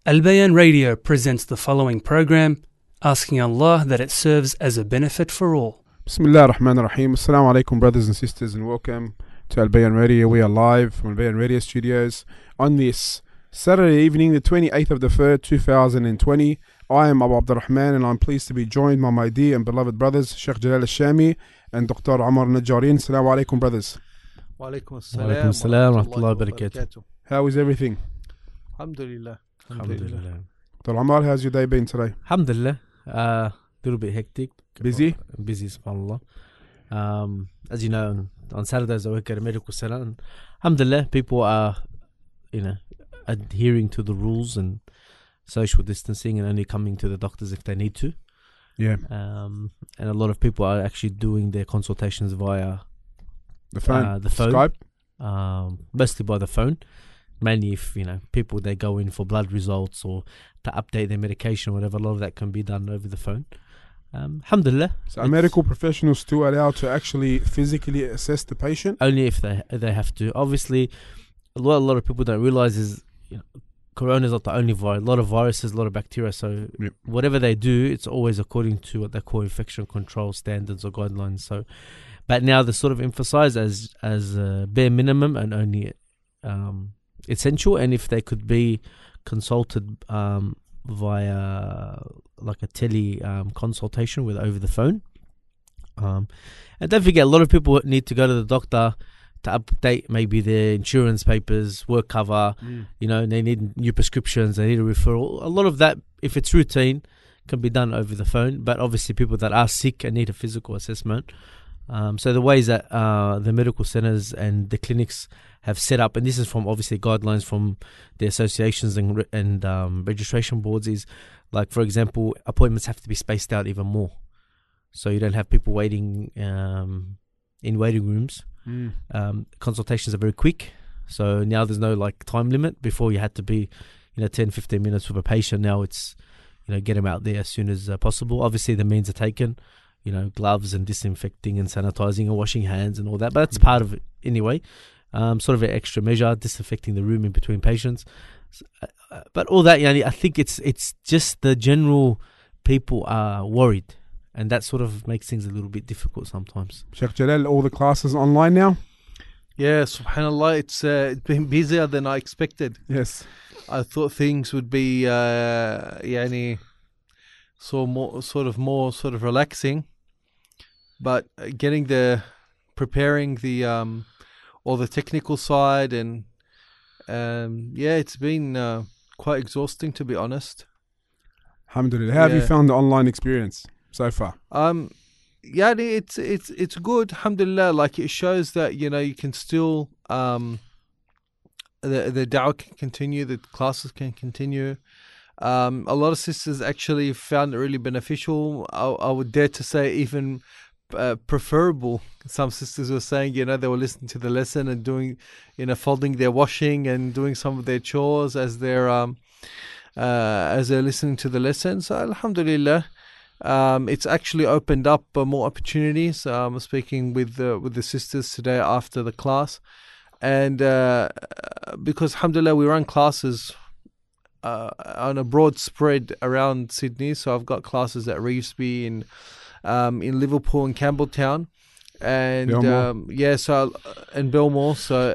Al Bayan Radio presents the following program, asking Allah that it serves as a benefit for all. Bismillah ar-Rahman ar-Rahim. Assalamu alaikum, brothers and sisters, and welcome to Al Bayan Radio. We are live from Al Bayan Radio Studios on this Saturday evening, the 28th of the 3rd, 2020. I am Abu Abdurrahman, and I'm pleased to be joined by my dear and beloved brothers, Sheikh Jalal al-Shami and Dr. Ammar Najjareen. Assalamu alaikum, brothers. Wa alaikum assalam wa rahmatullahi wa barakatuh. How is everything? Alhamdulillah. Dr. Ammar, how's your day been today? Alhamdulillah. Little bit hectic. Busy? Busy, subhanAllah. As you know, on Saturdays I work at a medical center, and alhamdulillah, people are, adhering to the rules and social distancing and only coming to the doctors if they need to. Yeah. And a lot of people are actually doing their consultations via the phone. Skype. Mostly by the phone. Mainly if, people, they go in for blood results or to update their medication or whatever, a lot of that can be done over the phone. Alhamdulillah. So are medical professionals still allowed to actually physically assess the patient? Only if they have to. Obviously, a lot of people don't realize is, corona is not the only virus. A lot of viruses, a lot of bacteria. So whatever they do, it's always according to what they call infection control standards or guidelines. So, but now they sort of emphasize as bare minimum and only essential, and if they could be consulted via like a tele consultation with over the phone. And don't forget, a lot of people need to go to the doctor to update maybe their insurance papers, work cover, they need new prescriptions, they need a referral. A lot of that, if it's routine, can be done over the phone, but obviously people that are sick and need a physical assessment. So the ways that the medical centers and the clinics have set up, and this is from obviously guidelines from the associations and registration boards, is like, for example, appointments have to be spaced out even more. So you don't have people waiting in waiting rooms. Consultations are very quick. So now there's no time limit. Before you had to be 10-15 minutes with a patient. Now it's get them out there as soon as possible. Obviously the means are taken, gloves and disinfecting and sanitizing and washing hands and all that, but that's part of it anyway. Sort of an extra measure, disinfecting the room in between patients. But all that, I think it's just the general people are worried, and that sort of makes things a little bit difficult sometimes. Sheikh Jalal, all the classes online now? Yeah, subhanAllah, it's been busier than I expected. Yes. I thought things would be more relaxing, but preparing the all the technical side, and it's been quite exhausting, to be honest. Alhamdulillah. How have you found the online experience so far? It's good, alhamdulillah. It shows that you can still the da'wah can continue, the classes can continue. A lot of sisters actually found it really beneficial. I would dare to say even preferable. Some sisters were saying, they were listening to the lesson and doing, folding their washing and doing some of their chores as they're listening to the lesson. So alhamdulillah, it's actually opened up more opportunities. I'm speaking with the sisters today after the class, and because alhamdulillah we run classes on a broad spread around Sydney. So I've got classes at Revesby, in Liverpool and Campbelltown, and and Belmore. So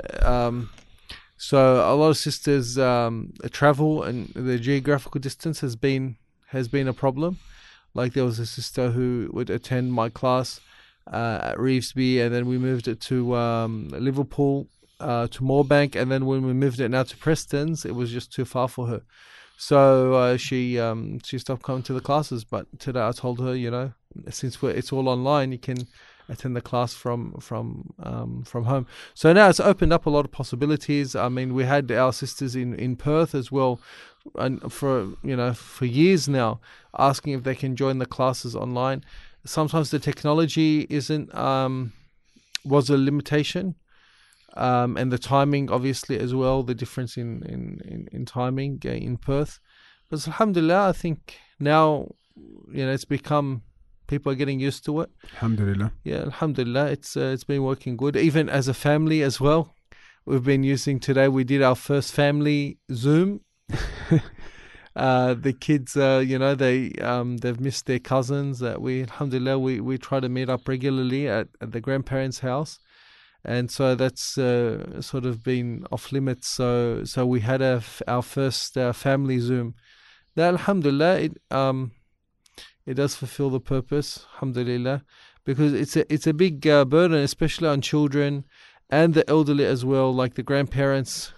a lot of sisters travel, and the geographical distance has been a problem. Like there was a sister who would attend my class at Revesby, and then we moved it to Liverpool, to Moorebank, and then when we moved it now to Preston's, it was just too far for her. So she stopped coming to the classes. But today I told her, since it's all online, you can attend the class from home. So now it's opened up a lot of possibilities. I mean, we had our sisters in Perth as well, and for years now, asking if they can join the classes online. Sometimes the technology was a limitation. And the timing, obviously, as well, the difference in timing in Perth. But alhamdulillah, I think now, it's become, people are getting used to it. Alhamdulillah. Yeah, alhamdulillah, it's been working good. Even as a family as well, we've been using today, we did our first family Zoom. The kids, they've missed their cousins. Alhamdulillah, we try to meet up regularly at the grandparents' house. And so that's sort of been off limits. So we had our first family Zoom. That, alhamdulillah, it does fulfill the purpose, alhamdulillah, because it's a big burden, especially on children and the elderly as well, like the grandparents.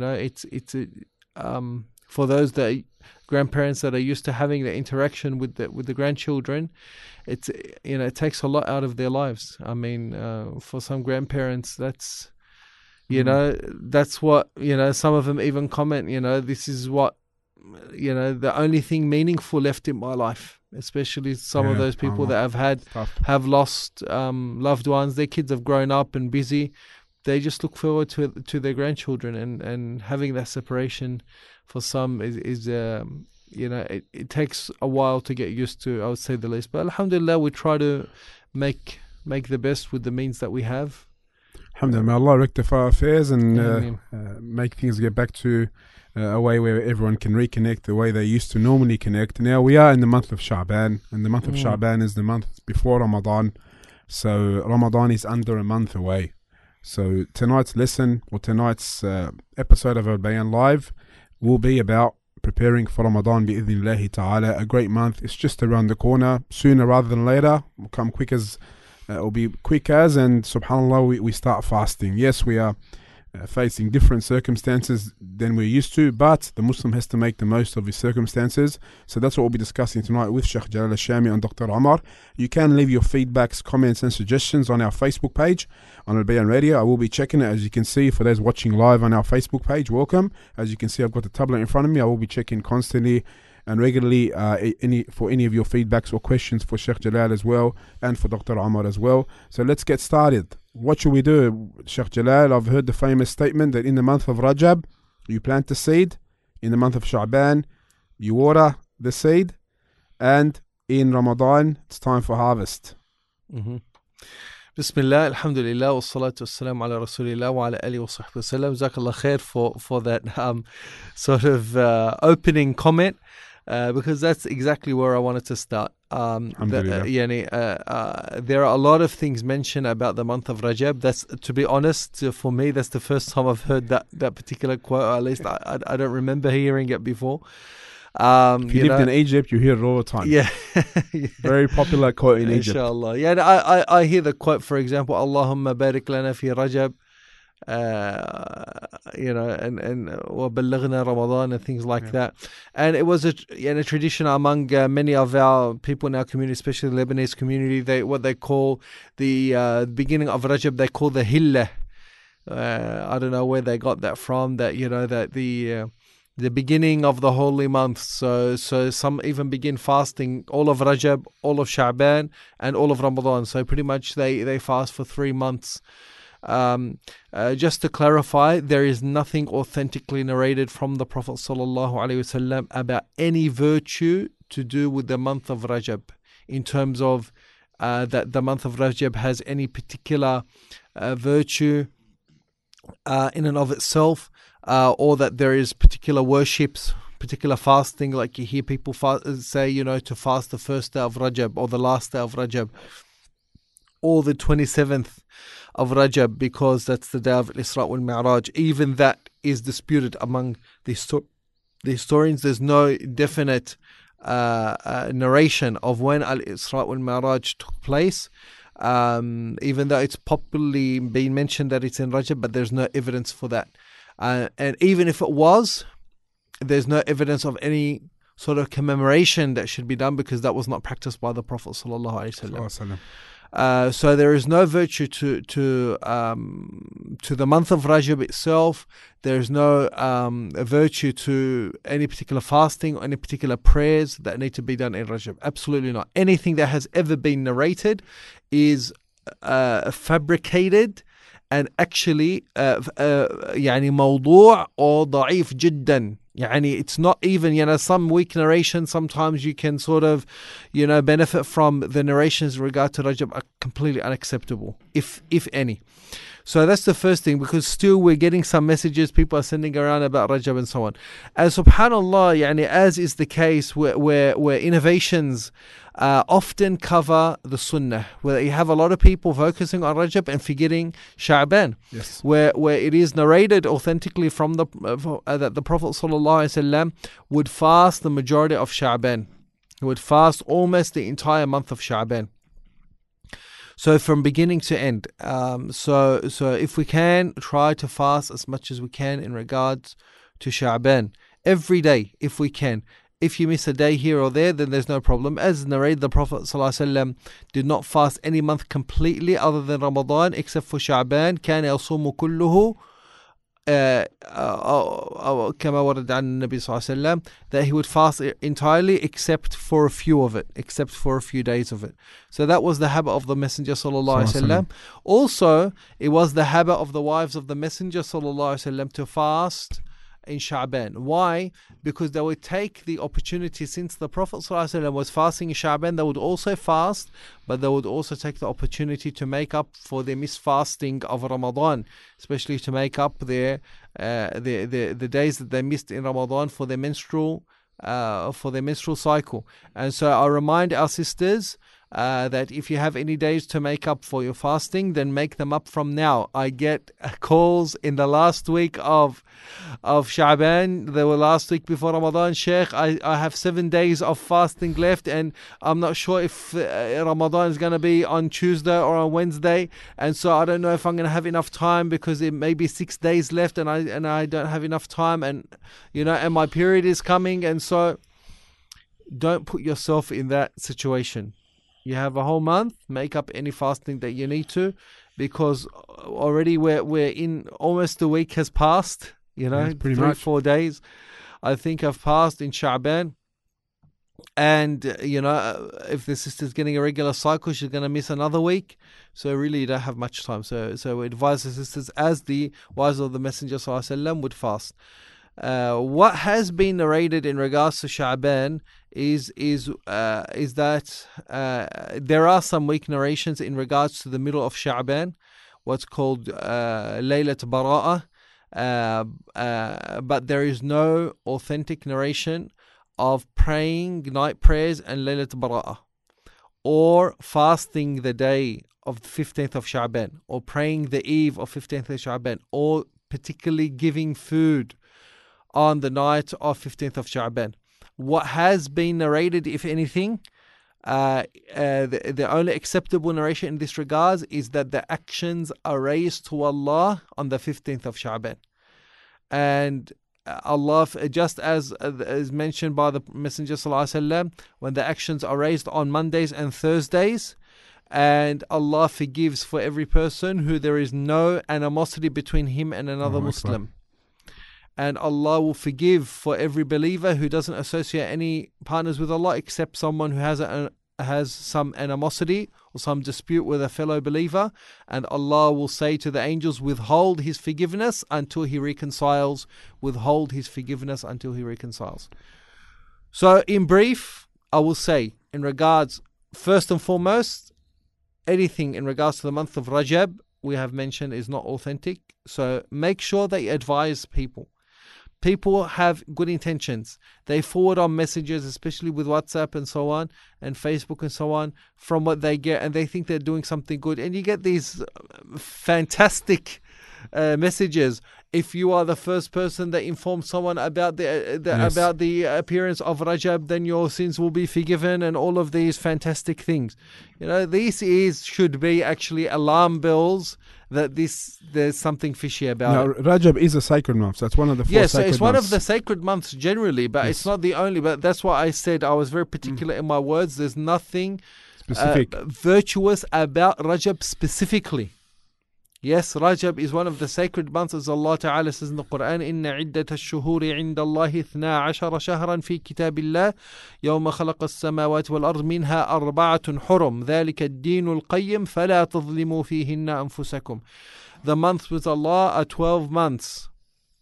For those grandparents that are used to having the interaction with the grandchildren, it takes a lot out of their lives. I mean, for some grandparents, that's what, some of them even comment, this is what, the only thing meaningful left in my life, especially some of those people that have lost loved ones. Their kids have grown up and busy. They just look forward to their grandchildren, and having that separation for some is it takes a while to get used to, I would say the least. But alhamdulillah, we try to make the best with the means that we have. Alhamdulillah, may Allah rectify affairs and make things get back to a way where everyone can reconnect the way they used to normally connect. Now we are in the month of Sha'ban, and the month of Sha'ban is the month before Ramadan. So Ramadan is under a month away. So tonight's lesson, or tonight's episode of Al Bayan Live, will be about preparing for Ramadan bi'idhnillahi ta'ala. A great month. It's just around the corner. Sooner rather than later. Will come quick as, and subhanAllah, we start fasting. Yes, we are facing different circumstances than we're used to, but the Muslim has to make the most of his circumstances. So that's what we'll be discussing tonight with Sheikh Jalal Al-Shami and Dr. Omar. You can leave your feedbacks, comments and suggestions on our Facebook page on Al Bayan Radio. I will be checking it, as you can see. For those watching live on our Facebook page, welcome. As you can see, I've got the tablet in front of me. I will be checking constantly and regularly for any of your feedbacks or questions for Sheikh Jalal as well, and for Dr. Omar as well. So let's get started. What should we do, Sheikh Jalal? I've heard the famous statement that in the month of Rajab, you plant the seed. In the month of Sha'ban, you water the seed. And in Ramadan, it's time for harvest. Bismillah, alhamdulillah, wa salatu wassalamu ala rasulillah wa ala alihi wa sahbihi wa sallam. Jazakallah khair for that sort of opening comment. Because that's exactly where I wanted to start. There are a lot of things mentioned about the month of Rajab. That's, to be honest, for me, that's the first time I've heard that particular quote. Or at least I don't remember hearing it before. If you lived in Egypt, you hear it all the time. Yeah. Very popular quote in Egypt. Inshallah. Yeah, I hear the quote, for example, Allahumma barik lana fi Rajab. And وَبَلَّغْنَا Ramadan and things like that. And it was a tradition among many of our people in our community, especially the Lebanese community. What they call the beginning of Rajab, they call the Hillah. I don't know where they got that from. That that the beginning of the holy month. So some even begin fasting all of Rajab, all of Sha'ban, and all of Ramadan. So pretty much they fast for 3 months. Just to clarify, there is nothing authentically narrated from the Prophet ﷺ about any virtue to do with the month of Rajab, in terms of that the month of Rajab has any particular virtue in and of itself, or that there is particular worships, particular fasting, like you hear people say, to fast the first day of Rajab or the last day of Rajab or the 27th of Rajab, because that's the day of Isra wal Mi'raj. Even that is disputed among the historians. There's no definite narration of when Al-Isra wal Mi'raj took place, even though it's popularly been mentioned that it's in Rajab, but there's no evidence for that. And even if it was, there's no evidence of any sort of commemoration that should be done, because that was not practiced by the Prophet sallallahu alaihi wasallam. So there is no virtue to the month of Rajab itself. There is no virtue to any particular fasting or any particular prayers that need to be done in Rajab. Absolutely not. Anything that has ever been narrated is fabricated and actually موضوع or ضعيف جدا. Yani it's not even, some weak narration, sometimes you can sort of, benefit from the narrations in regard to Rajab are completely unacceptable, if any. So that's the first thing, because still we're getting some messages people are sending around about Rajab and so on. And subhanAllah, as is the case where innovations often cover the Sunnah, where you have a lot of people focusing on Rajab and forgetting Sha'ban. Yes. Where it is narrated authentically from that the Prophet ﷺ would fast the majority of Sha'ban. He would fast almost the entire month of Sha'ban. So from beginning to end. So if we can, try to fast as much as we can in regards to Sha'ban. Every day, if we can. If you miss a day here or there, then there's no problem. As narrated, the Prophet ﷺ did not fast any month completely other than Ramadan, except for Sha'ban. كان يصوم كله كما ورد عن النبي صلى الله عليه وسلم, that he would fast entirely except for a few days of it. So that was the habit of the Messenger sallallahu alaihi wasallam. Also, it was the habit of the wives of the Messenger sallallahu alaihi wasallam to fast in Sha'ban. Why? Because they would take the opportunity, since the Prophet ﷺ was fasting in Sha'ban, they would also fast, but they would also take the opportunity to make up for their missed fasting of Ramadan, especially to make up the days that they missed in Ramadan for their menstrual cycle. And so I remind our sisters that if you have any days to make up for your fasting, then make them up from now. I get calls in the last week of Sha'ban, the last week before Ramadan. Sheikh, I have 7 days of fasting left, and I'm not sure if Ramadan is going to be on Tuesday or on Wednesday, and so I don't know if I'm going to have enough time, because it may be 6 days left and I don't have enough time, and and my period is coming. And so don't put yourself in that situation. You have a whole month, make up any fasting that you need to, because already we're in, almost a week has passed, Yes, pretty 3-4 days I think have passed in Sha'ban. And if the sister's getting a regular cycle, she's going to miss another week. So really you don't have much time. So we advise the sisters, as the wives of the Messenger ﷺ would fast. What has been narrated in regards to Sha'ban is that there are some weak narrations in regards to the middle of Sha'ban, what's called Laylat Bara'ah, but there is no authentic narration of praying night prayers and Laylat Bara'ah, or fasting the day of the 15th of Sha'ban, or praying the eve of 15th of Sha'ban, or particularly giving food on the night of 15th of Sha'ban. What has been narrated, if anything, the only acceptable narration in this regard is that the actions are raised to Allah on the 15th of Sha'ban. And Allah, just as mentioned by the Messenger ﷺ, when the actions are raised on Mondays and Thursdays, and Allah forgives for every person who there is no animosity between him and another Muslim. And Allah will forgive for every believer who doesn't associate any partners with Allah, except someone who has some animosity or some dispute with a fellow believer. And Allah will say to the angels, withhold his forgiveness until he reconciles. Withhold his forgiveness until he reconciles. So in brief, I will say, in regards, first and foremost, anything in regards to the month of Rajab we have mentioned is not authentic. So make sure that you advise people. People have good intentions. They forward on messages, especially with WhatsApp and so on, and Facebook and so on, from what they get, and they think they're doing something good. And you get these fantastic messages. If you are the first person that informs someone about about the appearance of Rajab, then your sins will be forgiven, and all of these fantastic things. These should be actually alarm bells that there's something fishy about it. Rajab is a sacred month. That's one of the four sacred months. Yes, it's one of the sacred months generally, but it's not the only. But that's why I said I was very particular in my words. There's nothing specific, virtuous about Rajab specifically. Yes, Rajab is one of the sacred months, as Allah Ta'ala says in the Quran, إِنَّ عِدَّةَ الشُّهُورِ عِنْدَ اللَّهِ 12 شهرا في كتاب الله يوم خلق السماوات والأرض منها 4 حرم ذلك الدين القيم فلا تظلموا فيهن أنفسكم. The months with Allah are 12 months.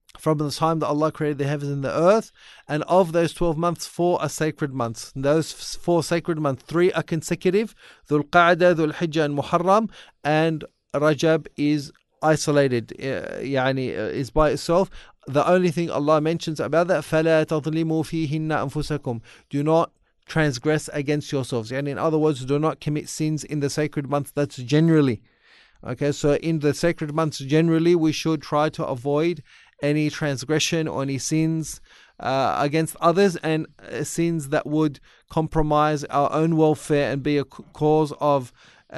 from the time that Allah created the heavens and the earth. And of those 12 months, 4 are sacred months. And those 4 sacred months, 3 are consecutive: Dhul Qa'dah, Dhul Hijjah, and Muharram. And Rajab is isolated, is by itself. The only thing Allah mentions about that, فَلَا تَظْلِمُوا فِيهِنَّ أَنفُسَكُمْ, do not transgress against yourselves. And in other words, do not commit sins in the sacred months. That's generally. Okay, so in the sacred months, generally, we should try to avoid any transgression or any sins against others, and sins that would compromise our own welfare and be a cause of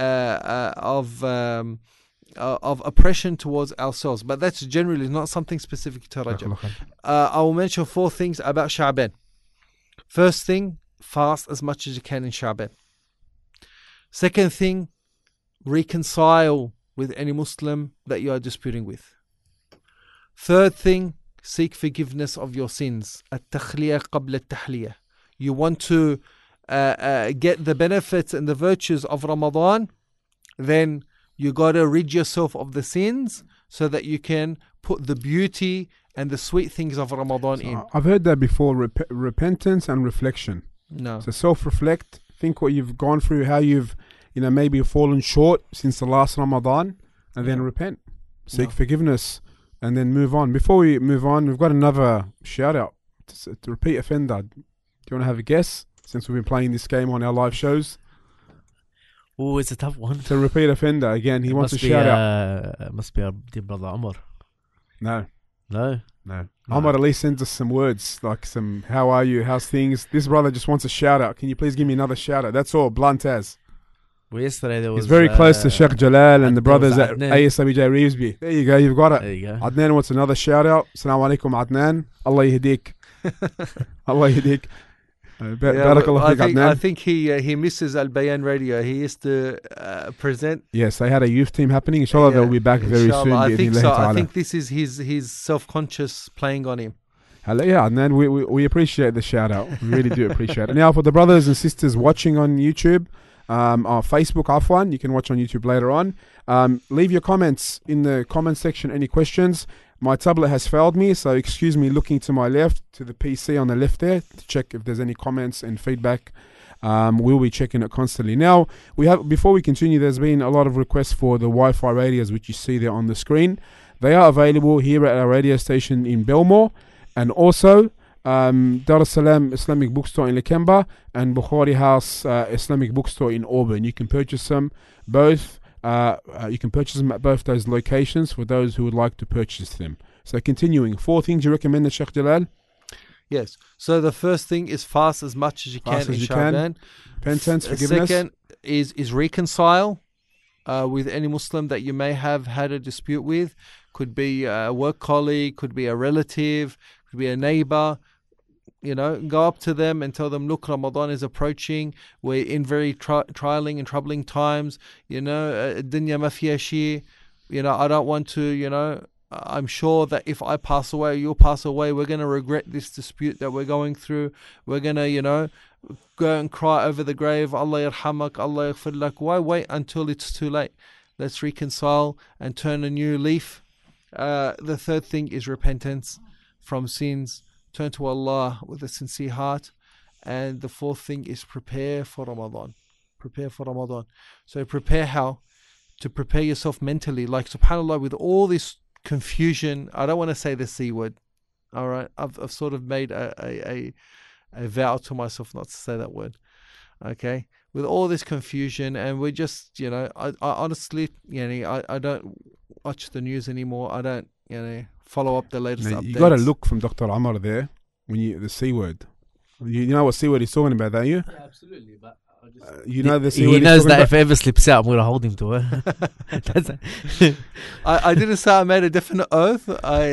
oppression towards ourselves. But that's generally not something specific to Rajab. I will mention 4 things about Sha'ban. First thing, fast as much as you can in Sha'ban. Second thing, reconcile with any Muslim that you are disputing with. Third thing, seek forgiveness of your sins. At-takhliyah qabla at-tahliyah. You want to get the benefits and the virtues of Ramadan, then you got to rid yourself of the sins so that you can put the beauty and the sweet things of Ramadan in. I've heard that before, repentance and reflection. No. So self-reflect, think what you've gone through, how you've maybe fallen short since the last Ramadan, and then repent, seek forgiveness, and then move on. Before we move on, we've got another shout out to repeat offender. Do you want to have a guess, since we've been playing this game on our live shows? Oh, it's a tough one. To repeat offender again, he wants a shout out. It must be our dear brother Omar. No. No. Omar at least sends us some words, like some, how are you, how's things. This brother just wants a shout out. Can you please give me another shout out? That's all, blunt as. Well, yesterday there was... He's very close to Sheikh Jalal and the brothers at Adnan. ASWJ Reevesby. There you go, you've got it. There you go. Adnan wants another shout out. Assalamu alaikum Adnan. Allah yahdik. Allah yahdik. Barakallah fiik, Adnan. I think he misses Al Bayan Radio. He used to present. Yes, they had a youth team happening. Inshallah, they'll be back very soon. I think so. I think this is his self-conscious playing on him. Hello, yeah, Adnan, we appreciate the shout out. We really do appreciate it. Now, for the brothers and sisters watching on YouTube, or Facebook, Afwan, you can watch on YouTube later on. Leave your comments in the comment section. Any questions? My tablet has failed me, so excuse me looking to my left, to the PC on the left there, to check if there's any comments and feedback. We'll be checking it constantly. Now, before we continue, there's been a lot of requests for the Wi-Fi radios, which you see there on the screen. They are available here at our radio station in Belmore, and also Dar es Salaam Islamic Bookstore in Lakemba and Bukhari House Islamic Bookstore in Auburn. You can purchase them both. You can purchase them at both those locations for those who would like to purchase them. So continuing, 4 things you recommend, Sheikh Jalal? Yes. So the first thing is fast as much as you can in Sha'ban. Repentance, forgiveness. Second is reconcile with any Muslim that you may have had a dispute with. Could be a work colleague, could be a relative, could be a neighbor. Go up to them and tell them, look, Ramadan is approaching. We're in very trialing and troubling times. Dunya ma fiha shay. I don't want to, I'm sure that if I pass away or you'll pass away, we're going to regret this dispute that we're going through. We're going to, go and cry over the grave. Allah yarhamak, Allah yaghfir lak. Why wait until it's too late? Let's reconcile and turn a new leaf. The third thing is repentance from sins. Turn to Allah with a sincere heart. And the fourth thing is prepare for Ramadan. Prepare for Ramadan. So prepare how? To prepare yourself mentally. Like, subhanAllah, with all this confusion, I don't want to say the C word. All right? I've sort of made a vow to myself not to say that word. Okay? With all this confusion, and we're just, I honestly, I don't watch the news anymore. I don't, follow up the latest updates. You got to look from Dr. Amar there when the C word. You know what C word he's talking about, don't you? Yeah, absolutely. But you know the C word. He knows that if it ever slips out, I'm going to hold him to it. I didn't say I made a definite oath.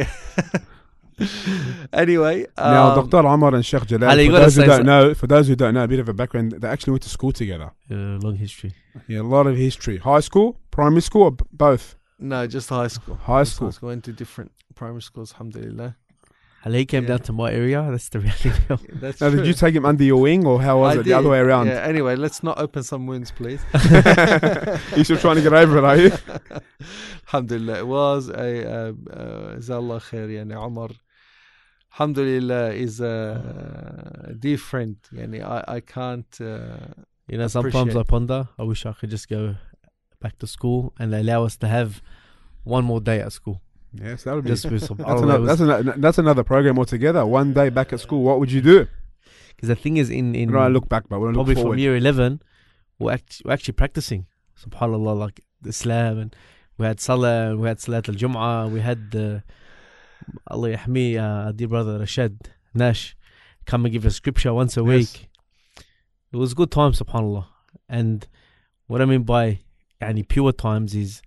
Anyway. Now, Dr. Amar and Sheikh Jalal, for those who don't know, a bit of a background, they actually went to school together. Long history. Yeah, a lot of history. High school, primary school, or both? No, just high school. High school. Went to different primary schools, alhamdulillah. And he came down to my area. That's the reality. That's Now, true. did you take him under your wing, or how was I it the other way around? Yeah. Anyway, let's not open some wounds, please. You're still trying to get over it, are you? Alhamdulillah, it was a Zallah khair, yani Umar. Alhamdulillah is a dear friend. Yani I can't. You know, sometimes Appreciate. I ponder, I wish I could just go back to school and they allow us to have one more day at school. Yes, that would be. Just with some That's another program altogether. One day back at school, what would you do? Because the thing is, in We don't look back, but we don't probably look from forward. year 11, we're actually practicing, subhanAllah, like Islam, and we had Salah, we had Salat al-Jum'ah, we had Allah Yahmi, dear brother Rashad Nash, come and give a scripture once a Yes. week. It was good times, subhanAllah. And what I mean by yani, pure times is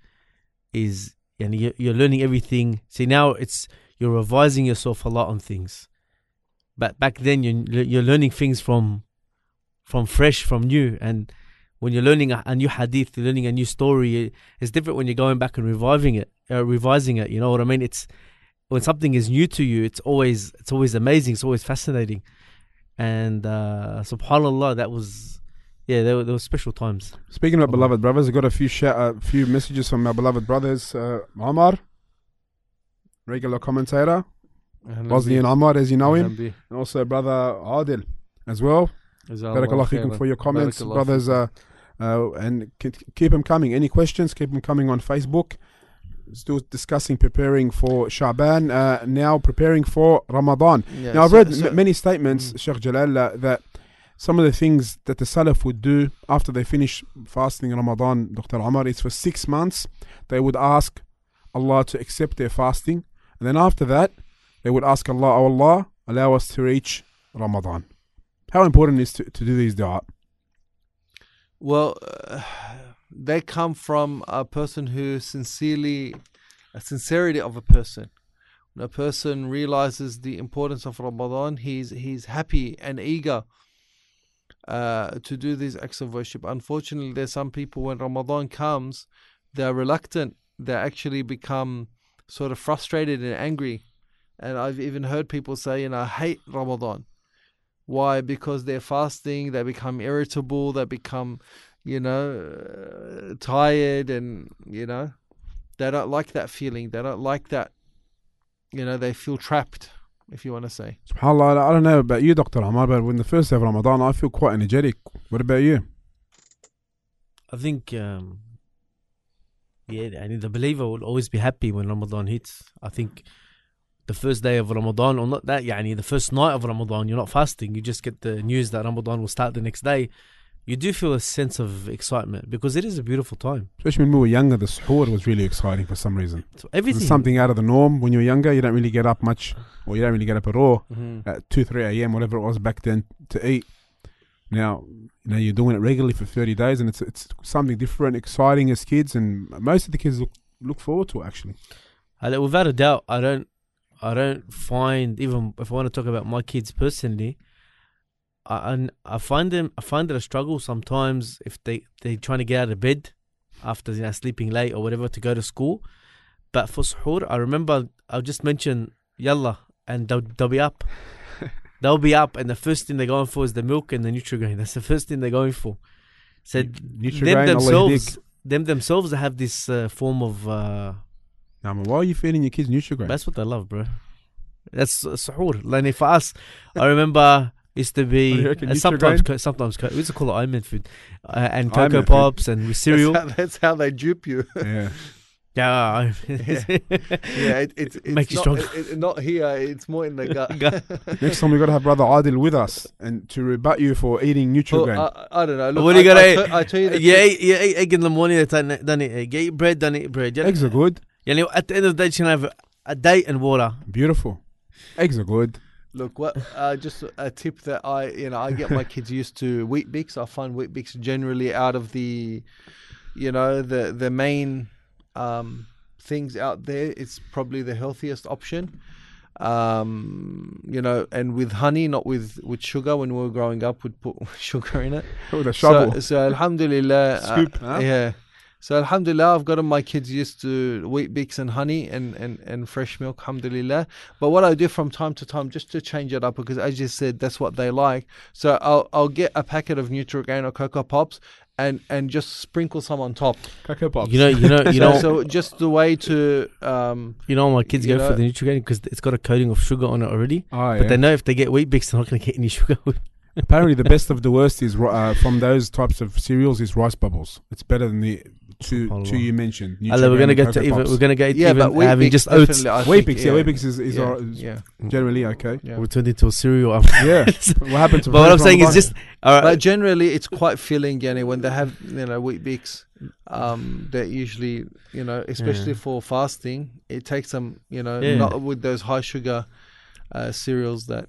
yani, you're learning everything. See, now you're revising yourself a lot on things. But back then, you're learning things from fresh, from new. And when you're learning a new hadith, you're learning a new story, it's different when you're going back and revising it. You know what I mean? It's when something is new to you, it's always amazing. It's always fascinating. And subhanallah, that was there were special times. Speaking of beloved brothers, I got a few messages from my beloved brothers. Omar, regular commentator, Bosnian Omar, as you know him, and also brother Adil as well. Barakallah feekum for your comments, brothers. And keep them coming. Any questions? Keep them coming on Facebook. Still discussing preparing for Sha'ban, now preparing for Ramadan. Yeah, Now I've read many statements, Sheikh Jalal, that some of the things that the Salaf would do after they finish fasting in Ramadan, Dr. Omar, is for 6 months they would ask Allah to accept their fasting, and then after that they would ask Allah, oh Allah, allow us to reach Ramadan. How important is to do these dua? Well, they come from a person who sincerity of a person. When a person realizes the importance of Ramadan, he's happy and eager to do these acts of worship. Unfortunately, there's some people when Ramadan comes, they're reluctant. They actually become sort of frustrated and angry. And I've even heard people say, I hate Ramadan. Why? Because they're fasting, they become irritable, they become, tired, and, they don't like that feeling. They don't like that, they feel trapped, if you want to say. SubhanAllah, I don't know about you, Dr. Omar, but when the first day of Ramadan, I feel quite energetic. What about you? I think, the believer will always be happy when Ramadan hits. I think the first day of Ramadan, or not that, the first night of Ramadan, you're not fasting. You just get the news that Ramadan will start the next day. You do feel a sense of excitement because it is a beautiful time. Especially when we were younger, the suhoor was really exciting for some reason. So everything. It's something out of the norm. When you're younger, you don't really get up much, or you don't really get up at all at 2, 3 a.m., whatever it was back then, to eat. Now, you're doing it regularly for 30 days, and it's something different, exciting as kids, and most of the kids look forward to it, actually. Without a doubt, I don't find, even if I want to talk about my kids personally, I find it a struggle sometimes if they're trying to get out of bed after sleeping late or whatever to go to school. But for suhoor, I remember I'll just mention Yalla, and they'll be up. They'll be up, and the first thing they're going for is the milk and the Nutrigrain. That's the first thing they're going for. So them themselves have this form of. Now, why are you feeding your kids Nutrigrain? That's what they love, bro. That's suhoor. Like for us, I remember used to be sometimes we used to call it Ayman food, and Cocoa Pops and with cereal. That's how they dupe you. Yeah. Yeah, it makes you stronger. Not here. It's more in the gut. Next time we got to have Brother Adil with us and to rebut you for eating Nutrigrain. Well, I don't know. Look, What do you gotta eat? I tell you the you eat egg in the morning. Don't eat egg. You eat bread. Don't eat bread. Eggs are good. At the end of the day, you can have a date and water. Beautiful. Eggs are good. Look, what? Just a tip that I get my kids used to Wheat Bix. I find Wheat Bix generally out of the, the main things out there, it's probably the healthiest option. And with honey, not with sugar. When we were growing up, we'd put sugar in it. With a shovel. So alhamdulillah. Scoop, huh? Yeah. So alhamdulillah, I've gotten my kids used to wheat bix and honey and fresh milk, alhamdulillah. But what I do from time to time, just to change it up, because as you said, that's what they like. So I'll get a packet of Nutrigrain or Cocoa Pops and just sprinkle some on top. Cocoa Pops. You know, So just the way to my kids you go know- for the Nutrigrain because it's got a coating of sugar on it already. Oh, But yeah. they know if they get wheat bix, they're not going to get any sugar. Apparently, the best of the worst is from those types of cereals is rice bubbles. It's better than the two SubhanAllah. you mentioned. Allah, we're Nutrigrain going to and go Cocoa to even. Pops. We're going to get yeah, even but wheat having bix just oats. definitely, I Wheat think, bix, yeah, wheat bix is yeah. generally okay. Yeah. We turned into a cereal. Yeah. What happened to? But what I'm saying is Ramadan? just But generally, it's quite filling, Yanni, when they have, wheat bix. They're usually, especially Yeah. for fasting, it takes them, Yeah. not with those high sugar cereals that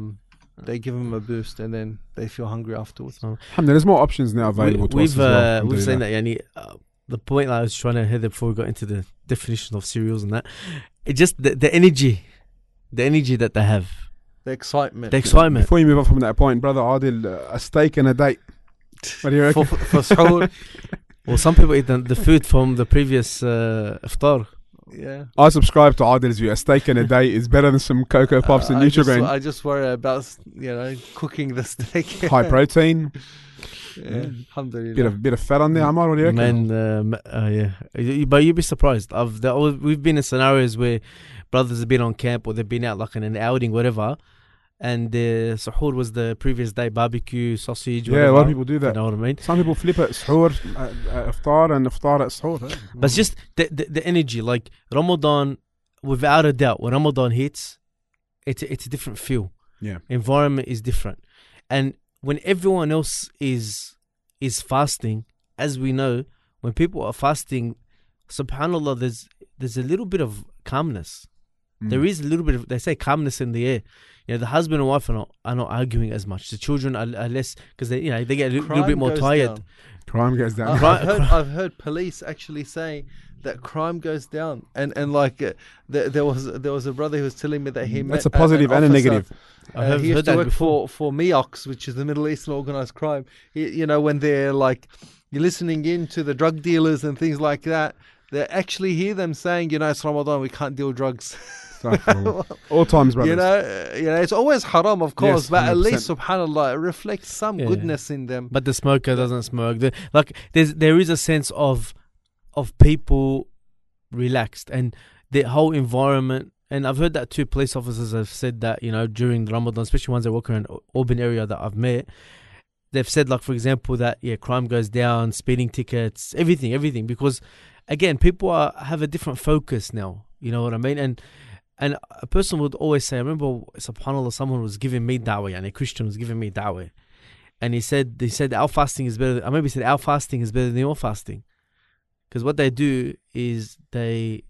they give them a boost and then they feel hungry afterwards. Alhamdulillah, there's more options now available to us as well. We've seen Alhamdulillah. that, Yani. The point that I was trying to hit before we got into the definition of cereals and that, it just the energy that they have, The excitement. the excitement. Before you move on from that point, brother Adil, a steak and a date. What do you reckon? for suhoor. Well, some people eat the food from the previous iftar. Yeah. I subscribe to Adil's view. A steak and a date is better than some Cocoa Pops and Nutrigrain. I just worry about, cooking the steak. High protein, Yeah. Alhamdulillah. bit of fat on there. Amar, what do you reckon? Man, but you'd be surprised. We've been in scenarios where brothers have been on camp or they've been out like in an outing, whatever, and the suhoor was the previous day, barbecue, sausage. Yeah, whatever, a lot of people do You that. know what I mean? Some people flip it suhoor, iftar, and iftar at suhoor. eh? But it's just the energy. Like Ramadan, without a doubt, when Ramadan hits, it's a different feel. Yeah. Environment is different, and when everyone else is fasting, as we know, when people are fasting, subhanallah, there's a little bit of calmness. There is a little bit of, they say, calmness in the air. The husband and wife are not arguing as much. The children are less, because they get a little bit more Crime goes tired. down. Crime goes down. I've heard police actually say that crime goes down, and there was a brother who was telling me that he met That's a positive an and a officer. negative. I've He used heard to that work before. for MIOCS, which is the Middle Eastern Organized Crime. When they're like, you're listening in to the drug dealers and things like that, they actually hear them saying, it's Ramadan, we can't deal drugs. All times, brothers. It's always haram, of course, Yes, but at 100%. least, subhanallah, it reflects some Yeah. goodness in them. But the smoker doesn't smoke. There is a sense of people relaxed, and the whole environment. And I've heard that too. Police officers have said that during Ramadan, especially ones that work around Auburn area that I've met, they've said, like, for example, that crime goes down, speeding tickets, everything, because again, people have a different focus now. You know what I mean? And a person would always say, I remember, subhanallah, someone was giving me da'wah, and a Christian was giving me da'wah, and he said our fasting is better. Maybe he said our fasting is better than your fasting, because what they do is they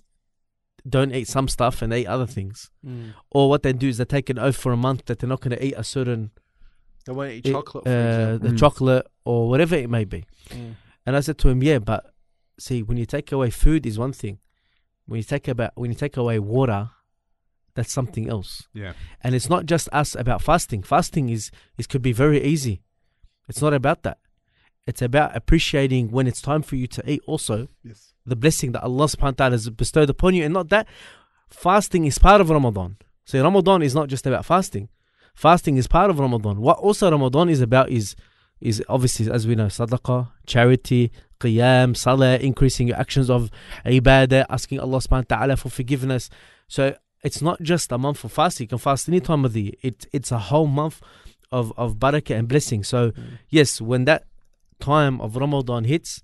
don't eat some stuff and they eat other things, or what they do is they take an oath for a month that they're not going to eat a certain They won't eat chocolate, for example. the chocolate or whatever it may be. And I said to him, yeah, but see, when you take away food is one thing. When you take away water, that's something else. Yeah. And it's not just us about fasting. Fasting is could be very easy. It's not about that. It's about appreciating when it's time for you to eat also. Yes. The blessing that Allah subhanahu wa ta'ala has bestowed upon you, and not that. Fasting is part of Ramadan. So Ramadan is not just about fasting. Fasting is part of Ramadan. What also Ramadan is about is obviously, as we know, sadaqah, charity, qiyam, salah, increasing your actions of ibadah, asking Allah subhanahu wa ta'ala for forgiveness. So it's not just a month for fasting. You can fast any time of the year. It's a whole month of barakah and blessing. So yes, when that time of Ramadan hits,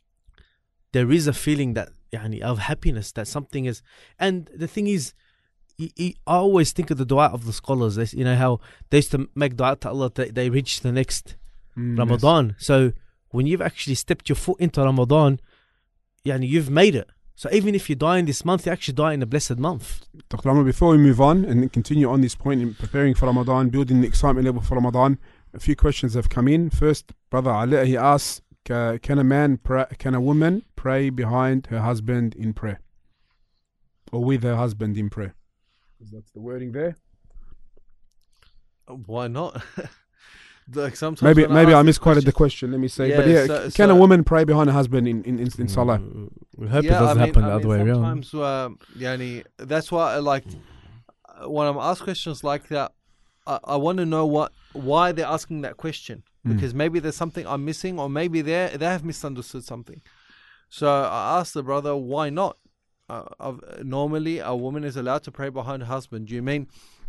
there is a feeling that of happiness, that something is. And the thing is, I always think of the dua of the scholars. How they used to make dua to Allah that they reach the next Ramadan. So when you've actually stepped your foot into Ramadan, you've made it. So even if you die in this month, you actually die in a blessed month. Dr. Amar, before we move on and continue on this point in preparing for Ramadan, building the excitement level for Ramadan, a few questions have come in. First, Brother Ali, he asks, can a woman pray behind her husband in prayer? Or with her husband in prayer? That's the wording there. Why not? Like sometimes Maybe when ask I this misquoted the question- question. Let me say, Yeah, but yeah, so- can a so- woman pray behind a husband in salah? We hope it doesn't happen the other way around. Sometimes, yani, that's why when I'm asked questions like that, I want to know why they're asking that question, because maybe there's something I'm missing, or maybe they have misunderstood something. So I asked the brother, why not? Normally, a woman is allowed to pray behind her husband. Do you mean?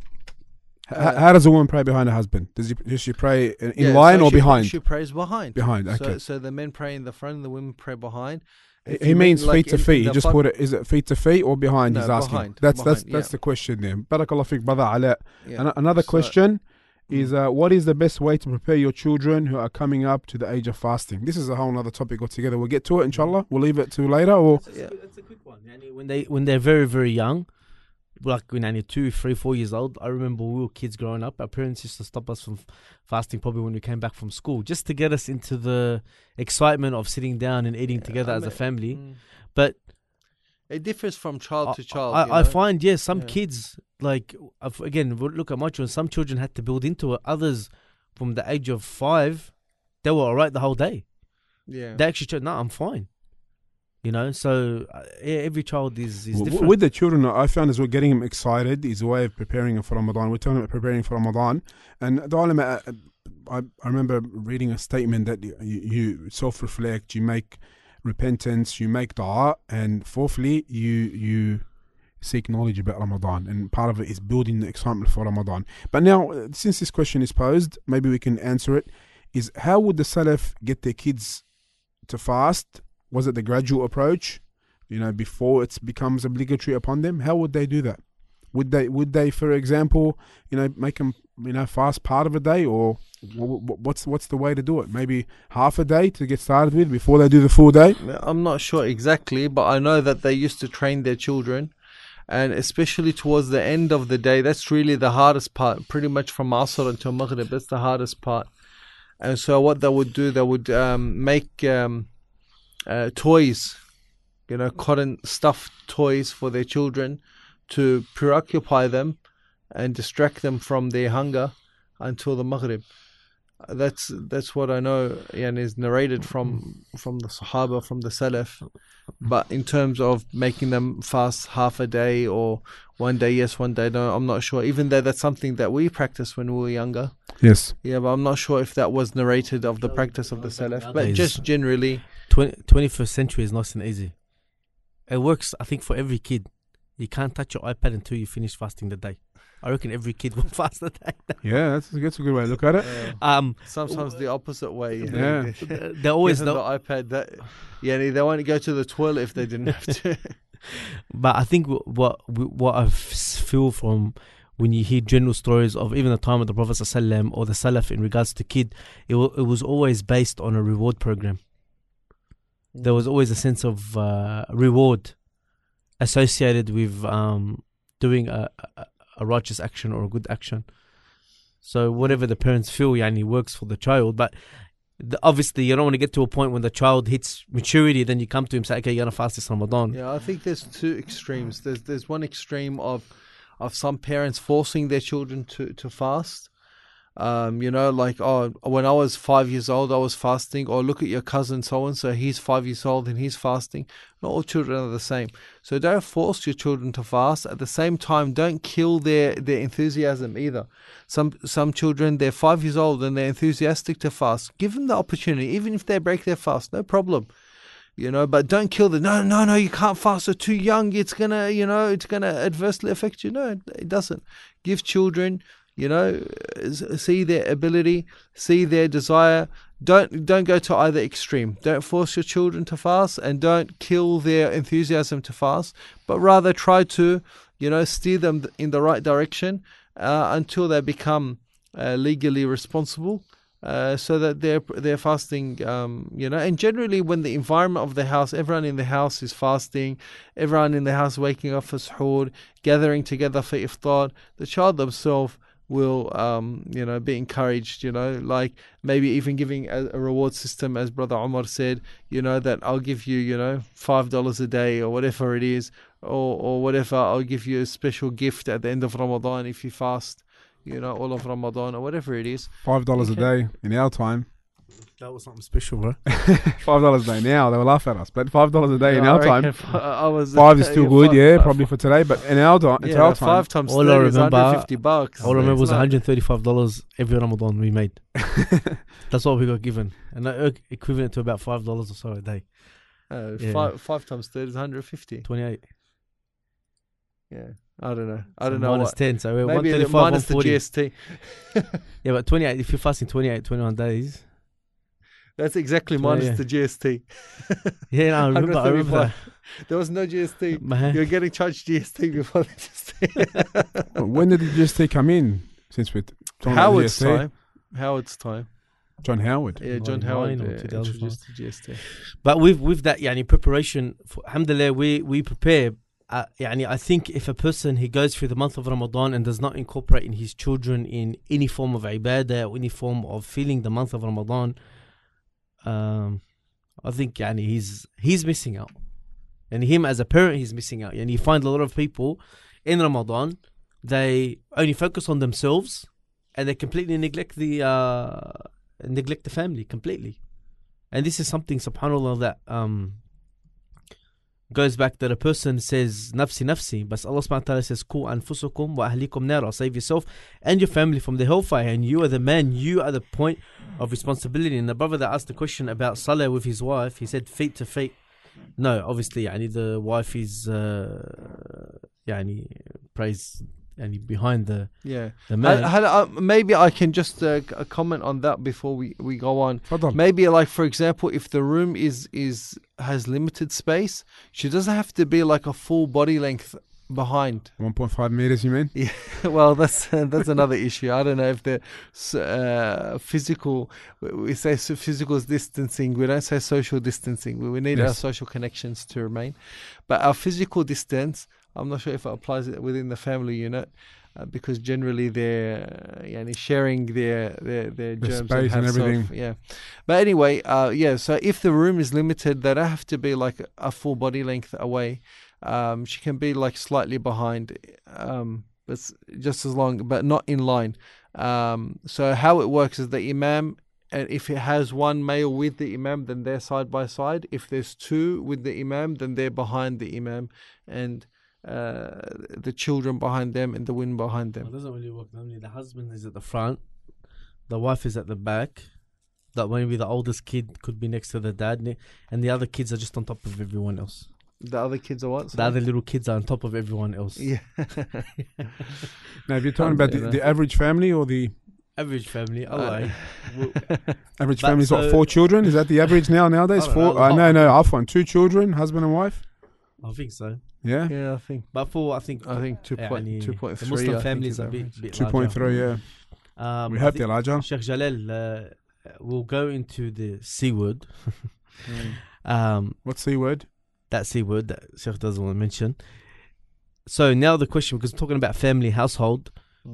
How does a woman pray behind a husband? Does she pray in Yeah, line so or she behind? She prays behind. Behind, okay. So the men pray in the front and the women pray behind. If He you means mean like feet to in feet. He the just fard- put it. Is it feet to feet or behind? No, He's asking. behind, That's yeah. the question there. Barakallah fiqh, brother Ala. Yeah. Another So- question is what is the best way to prepare your children who are coming up to the age of fasting? This is a whole other topic altogether. We'll get to it, inshallah. We'll leave it to later. Or That's a quick one. Yani, when they're very, very young, like when they're 2, 3, 4 years old, I remember we were kids growing up. Our parents used to stop us from fasting probably when we came back from school, just to get us into the excitement of sitting down and eating together as a family. But it differs from child to child. I find, some Yeah. kids, like, again, look at my children, some children had to build into it. Others, from the age of 5, they were all right the whole day. Yeah. They actually said, no, I'm fine. So every child is different. with the children, I found as we're getting them excited is a way of preparing them for Ramadan. We're telling them preparing for Ramadan, and the ulama, I remember reading a statement that you self-reflect, you make repentance, you make dua, and fourthly, you seek knowledge about Ramadan, and part of it is building the excitement for Ramadan. But now, since this question is posed, maybe we can answer it. Is how would the Salaf get their kids to fast? Was it the gradual approach, before it becomes obligatory upon them? How would they do that? Would they, for example, make them, fast part of a day, or what's the way to do it? Maybe half a day to get started with before they do the full day? I'm not sure exactly, but I know that they used to train their children, and especially towards the end of the day, that's really the hardest part. Pretty much from Asr until Maghrib, that's the hardest part. And so what they would do, they would make toys, cotton stuffed toys for their children to preoccupy them and distract them from their hunger until the Maghrib. That's what I know, and is narrated from the Sahaba, from the Salaf. But in terms of making them fast half a day or one day yes, one day no, I'm not sure. Even though that's something that we practiced when we were younger. Yes. Yeah, but I'm not sure if that was narrated of the practice of the Salaf. But just generally, 21st century is nice and easy. It works, I think, for every kid. You can't touch your iPad until you finish fasting the day. I reckon every kid will fast the day. Yeah, that's a good way to look at it. sometimes the opposite way. Yeah. They're always the iPad. They won't go to the toilet if they didn't have to. But I think what I feel from when you hear general stories of even the time of the Prophet ﷺ or the Salaf in regards to kid, it was always based on a reward program. There was always a sense of reward associated with doing a righteous action or a good action. So whatever the parents feel works for the child. But obviously you don't want to get to a point when the child hits maturity, then you come to him and say, okay, you're going to fast this Ramadan. Yeah, I think there's two extremes. There's one extreme of some parents forcing their children to fast. When I was 5 years old, I was fasting. Or look at your cousin so-and-so, he's 5 years old and he's fasting. Not all children are the same. So don't force your children to fast. At the same time, don't kill their enthusiasm either. Some children, they're 5 years old and they're enthusiastic to fast. Give them the opportunity, even if they break their fast, no problem. But don't kill them. No, you can't fast. They're too young. It's gonna adversely affect you. No, it doesn't. Give children, see their ability, see their desire. Don't go to either extreme. Don't force your children to fast, and don't kill their enthusiasm to fast, but rather try to, steer them in the right direction until they become legally responsible. So that they're fasting, and generally when the environment of the house, everyone in the house is fasting, everyone in the house waking up for suhoor, gathering together for iftar, the child themselves will, be encouraged, like maybe even giving a reward system, as Brother Umar said, that I'll give you, $5 a day or whatever it is, or whatever, I'll give you a special gift at the end of Ramadan if you fast. all of Ramadan or whatever it is. $5 a day in our time. That was something special, bro. $5 a day now, they will laugh at us. But $5 a day in Yeah, our I time. reckon I was, 5 is still good, five- yeah, five- probably for today. But in our time, Yeah, our time, 5 times All I 30 is remember- $150. All I remember was It's not- $135 every Ramadan we made. That's what we got given, and that equivalent to about $5 or so a day. Yeah. 5 times 30 is 150. 28. Yeah, I don't know. I So don't know minus what. 10. So we're Maybe 135, minus the 140. GST. Yeah, but 28. If you're fasting 28, 21 days. That's exactly So, minus yeah. the GST. Yeah, no, I remember 135. that. There was no GST. Man. You're getting charged GST before the GST. when did the GST come in? Since we're talking about Howard's GST? time. Howard's time. John Howard. Yeah, John 99 Howard or 2005. introduced the GST. But with that, yani preparation, for, alhamdulillah, we prepare. Yani I think if a person he goes through the month of Ramadan and does not incorporate in his children in any form of ibadah or any form of feeling the month of Ramadan, I think yani he's missing out. And him as a parent, he's missing out. And you find a lot of people in Ramadan, they only focus on themselves and they completely neglect the family completely. And this is something, subhanAllah, that goes back that a person says nafsi nafsi, but Allah subhanahu wa ta'ala says ku anfusukum wa ahlikum nara, save yourself and your family from the hellfire, and you are the man, you are the point of responsibility. And the brother that asked the question about salah with his wife, he said feet to feet. No, obviously yani the wife is yani praise yani behind the man. Maybe I can just comment on that before we go on. Fadal. Maybe, like, for example, if the room has limited space, she doesn't have to be like a full body length behind. 1.5 meters, you mean? Yeah, well, that's another issue. I don't know if the physical, we say physical distancing, we don't say social distancing. We need our Yes. social connections to remain. But our physical distance, I'm not sure if it applies within the family unit, because generally they're sharing their germs space and have everything. yeah. But anyway, so if the room is limited, they don't have to be like a full body length away. She can be like slightly behind, but just as long, but not in line. So how it works is the imam, and if it has one male with the imam, then they're side by side. If there's two with the imam, then they're behind the imam, and the children behind them and the women behind It them. doesn't really work. Normally, the husband is at the front, the wife is at the back. That maybe the oldest kid could be next to the dad, and the other kids are just on top of everyone else. The other kids are what? The other little kids are on top of everyone else. Yeah. Now, if you're talking about the average family or the Average family, Allah. average But family is what, so- 4 children? Is that the average nowadays? I don't 4? know. No, Afwan, 2 children, husband and wife. I think so. Yeah, Yeah, I think But for I think 2.3. the Muslim families are a bit larger. 2.3. Yeah, we I hope think they're larger. Sheikh Jalal will go into the C word. What's the word? That C word that Sheikh doesn't want to mention. So now the question, because we're talking about family, household,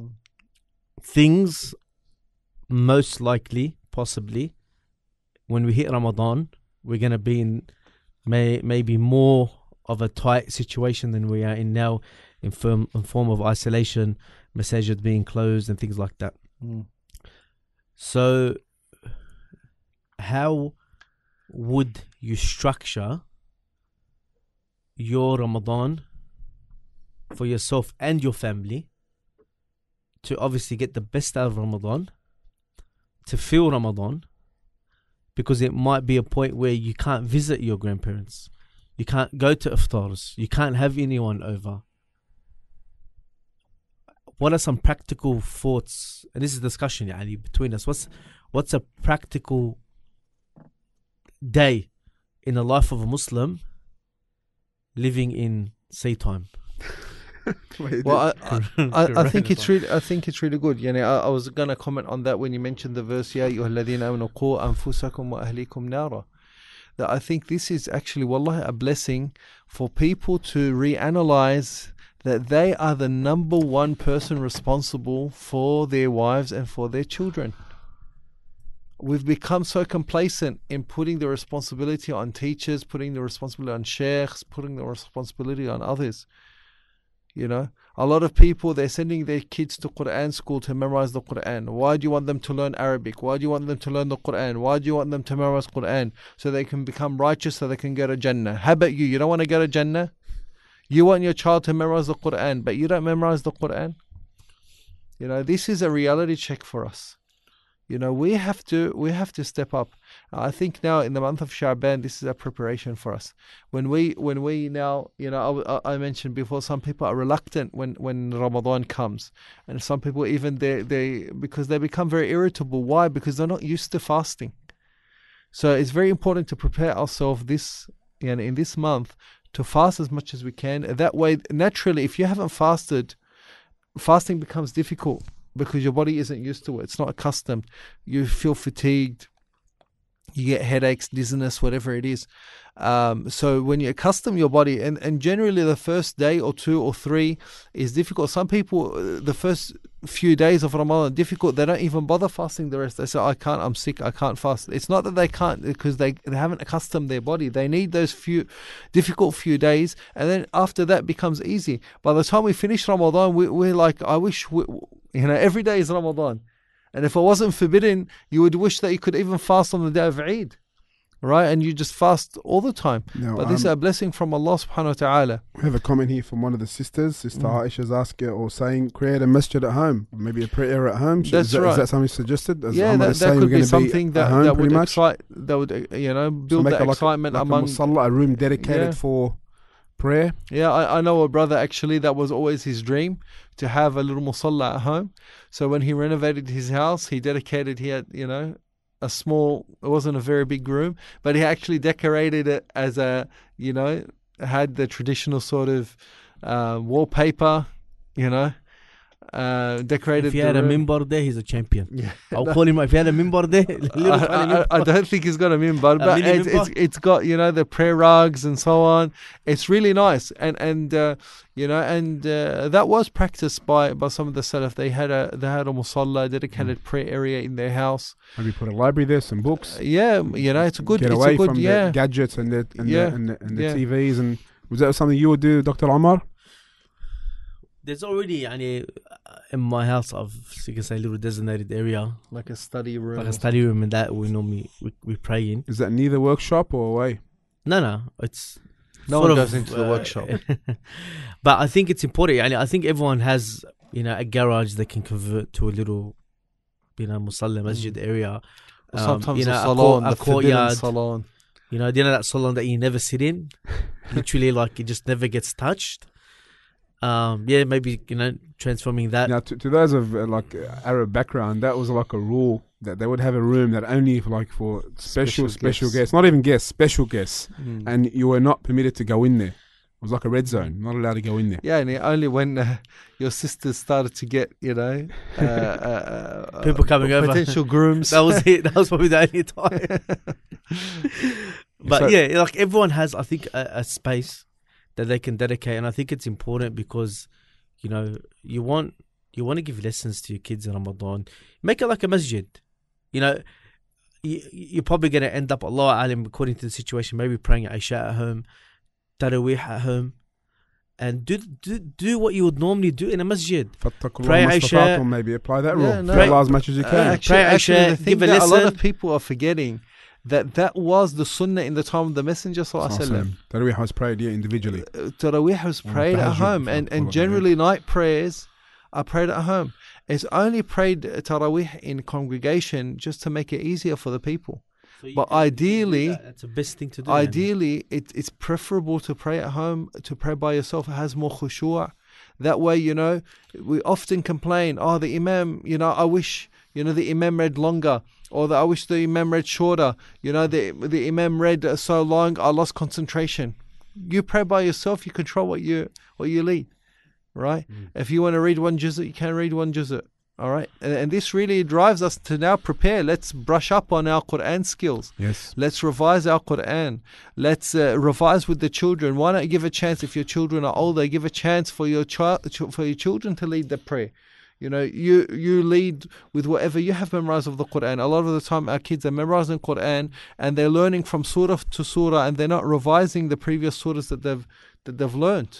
things most likely, possibly, when we hit Ramadan, we're going to be in maybe more of a tight situation than we are in now, in form of isolation, masajid being closed and things like that. So how would you structure your Ramadan for yourself and your family to obviously get the best out of Ramadan, to feel Ramadan, because it might be a point where you can't visit your grandparents, you can't go to iftars, you can't have anyone over. What are some practical thoughts, and this is discussion yani, between us, what's a practical day in the life of a Muslim living in say time? Well, I think it's really good. I was gonna comment on that when you mentioned the verse, Ya ayyuhalladhina amanu qu anfusakum wa ahlikum nara. That I think this is actually, wallahi, a blessing for people to reanalyze that they are the number one person responsible for their wives and for their children. We've become so complacent in putting the responsibility on teachers, putting the responsibility on sheikhs, putting the responsibility on others. You know, a lot of people, they're sending their kids to Quran school to memorize the Quran. Why do you want them to learn Arabic? Why do you want them to learn the Quran? Why do you want them to memorize Quran? So they can become righteous, so they can go to Jannah. How about you? You don't want to go to Jannah? You want your child to memorize the Quran, but you don't memorize the Quran? You know, this is a reality check for us. You know, we have to step up. I think now in the month of Sha'ban, this is a preparation for us. When we now, you know, I mentioned before, some people are reluctant when Ramadan comes, and some people even they because they become very irritable. Why? Because they're not used to fasting. So it's very important to prepare ourselves in this month to fast as much as we can. That way, naturally, if you haven't fasted, fasting becomes difficult, because your body isn't used to it. It's not accustomed. You feel fatigued. You get headaches, dizziness, whatever it is. So when you accustom your body, and generally the first day or 2 or 3 is difficult. Some people, the first few days of Ramadan are difficult. They don't even bother fasting the rest. They say, I can't, I'm sick, I can't fast. It's not that they can't, because they haven't accustomed their body. They need those difficult few days, and then after that becomes easy. By the time we finish Ramadan, we're like, I wish, every day is Ramadan. And if it wasn't forbidden, you would wish that you could even fast on the day of Eid, right? And you just fast all the time. No, but this is a blessing from Allah subhanahu wa ta'ala. We have a comment here from one of the sisters. Sister Aisha's asking or saying, create a masjid at home, maybe a prayer at home. That's right. Is that something suggested? As Yeah, Ahmad that could be something that would much? excite, that would build So that like excitement like among. a room dedicated for prayer. Yeah, I know a brother actually, that was always his dream, to have a little musalla at home. So when he renovated his house, he had, a small, it wasn't a very big room, but he actually decorated it as had the traditional sort of wallpaper, decorated. If he had a mimbar there, he's a champion. Yeah. I'll call him. If he had a mimbar there, I don't think he's got a mimbar, but it's got the prayer rugs and so on. It's really nice, and that was practiced by some of the Salaf. They had a musalla, dedicated prayer area in their house. Maybe put a library there, some books. Yeah, it's a good. Get away from the gadgets and the TVs. And was that something you would do, Dr. Omar? There's already, in my house, you can say, a little designated area, like a study room. And that we normally we pray in. Is that near the workshop or away? No, it's no one goes into the workshop. But I think it's important. I think everyone has a garage they can convert to a little musalla masjid area. Sometimes a salon, the courtyard salon. That salon that you never sit in, literally, like it just never gets touched. Maybe transforming that. Now, to those of Arab background, that was like a rule that they would have a room that only for special guests, not even guests, special guests, and you were not permitted to go in there. It was like a red zone, not allowed to go in there. Yeah, and only when your sisters started to get, people coming over, potential grooms. That was it. That was probably the only time. But everyone has, I think, a space that they can dedicate, and I think it's important because, you want to give lessons to your kids in Ramadan. Make it like a masjid. You're probably going to end up, Allah alim, according to the situation, maybe praying Isha at home, Taraweeh at home, and do what you would normally do in a masjid. Pray Isha, maybe apply that rule. Pray Allah as much as you can. Pray Isha, give a lesson. A lot of people are forgetting that was the sunnah in the time of the Messenger sallallahu alaihi wasallam. Taraweeh was prayed individually. Taraweeh was prayed at home, and generally night prayers are prayed at home. It's only prayed Taraweeh in congregation just to make it easier for the people. So but ideally, that's the best thing to do. Ideally, it's preferable to pray at home, to pray by yourself. It has more khushu'. That way, we often complain, the Imam, I wish, the Imam read longer, or I wish the Imam read shorter. The Imam read so long, I lost concentration. You pray by yourself, you control what you lead, right? If you want to read one juz', you can read one juz'. All right, and this really drives us to now prepare. Let's brush up on our Quran skills. Yes. Let's revise our Quran. Let's revise with the children. Why not give a chance, if your children are older, give a chance for your children to lead the prayer. You lead with whatever you have memorized of the Quran. A lot of the time, our kids are memorizing Quran and they're learning from surah to surah, and they're not revising the previous surahs that they've learned.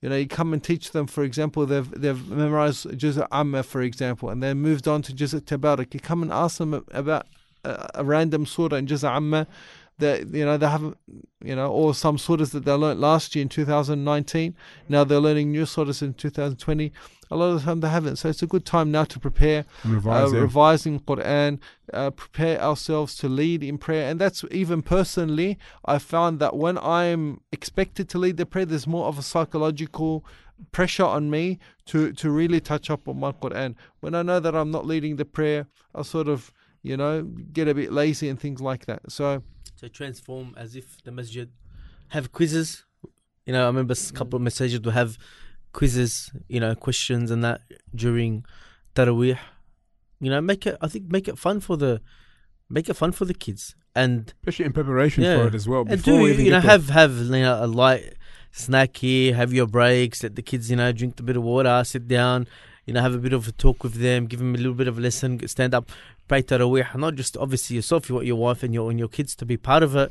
You come and teach them, for example, they've memorized Juz' Amma, for example, and then moved on to Juz' Tabarak. You come and ask them about a random surah in Juz' Amma that they haven't, or some surahs that they learnt last year in 2019. Now they're learning new surahs in 2020. A lot of the time they haven't. So it's a good time now to prepare, revising Quran, prepare ourselves to lead in prayer. And that's even personally, I found that when I'm expected to lead the prayer, there's more of a psychological pressure on me to really touch up on my Quran. When I know that I'm not leading the prayer, I sort of, get a bit lazy and things like that. So transform as if the masjid have quizzes. I remember a couple of massages will have quizzes, questions and that during Taraweeh. Make it fun for the kids, and especially in preparation for it as well. And have a light snack here, have your breaks, let the kids drink a bit of water, sit down, have a bit of a talk with them, give them a little bit of a lesson, stand up, pray Taraweeh, not just obviously yourself, you want your wife and your kids to be part of it.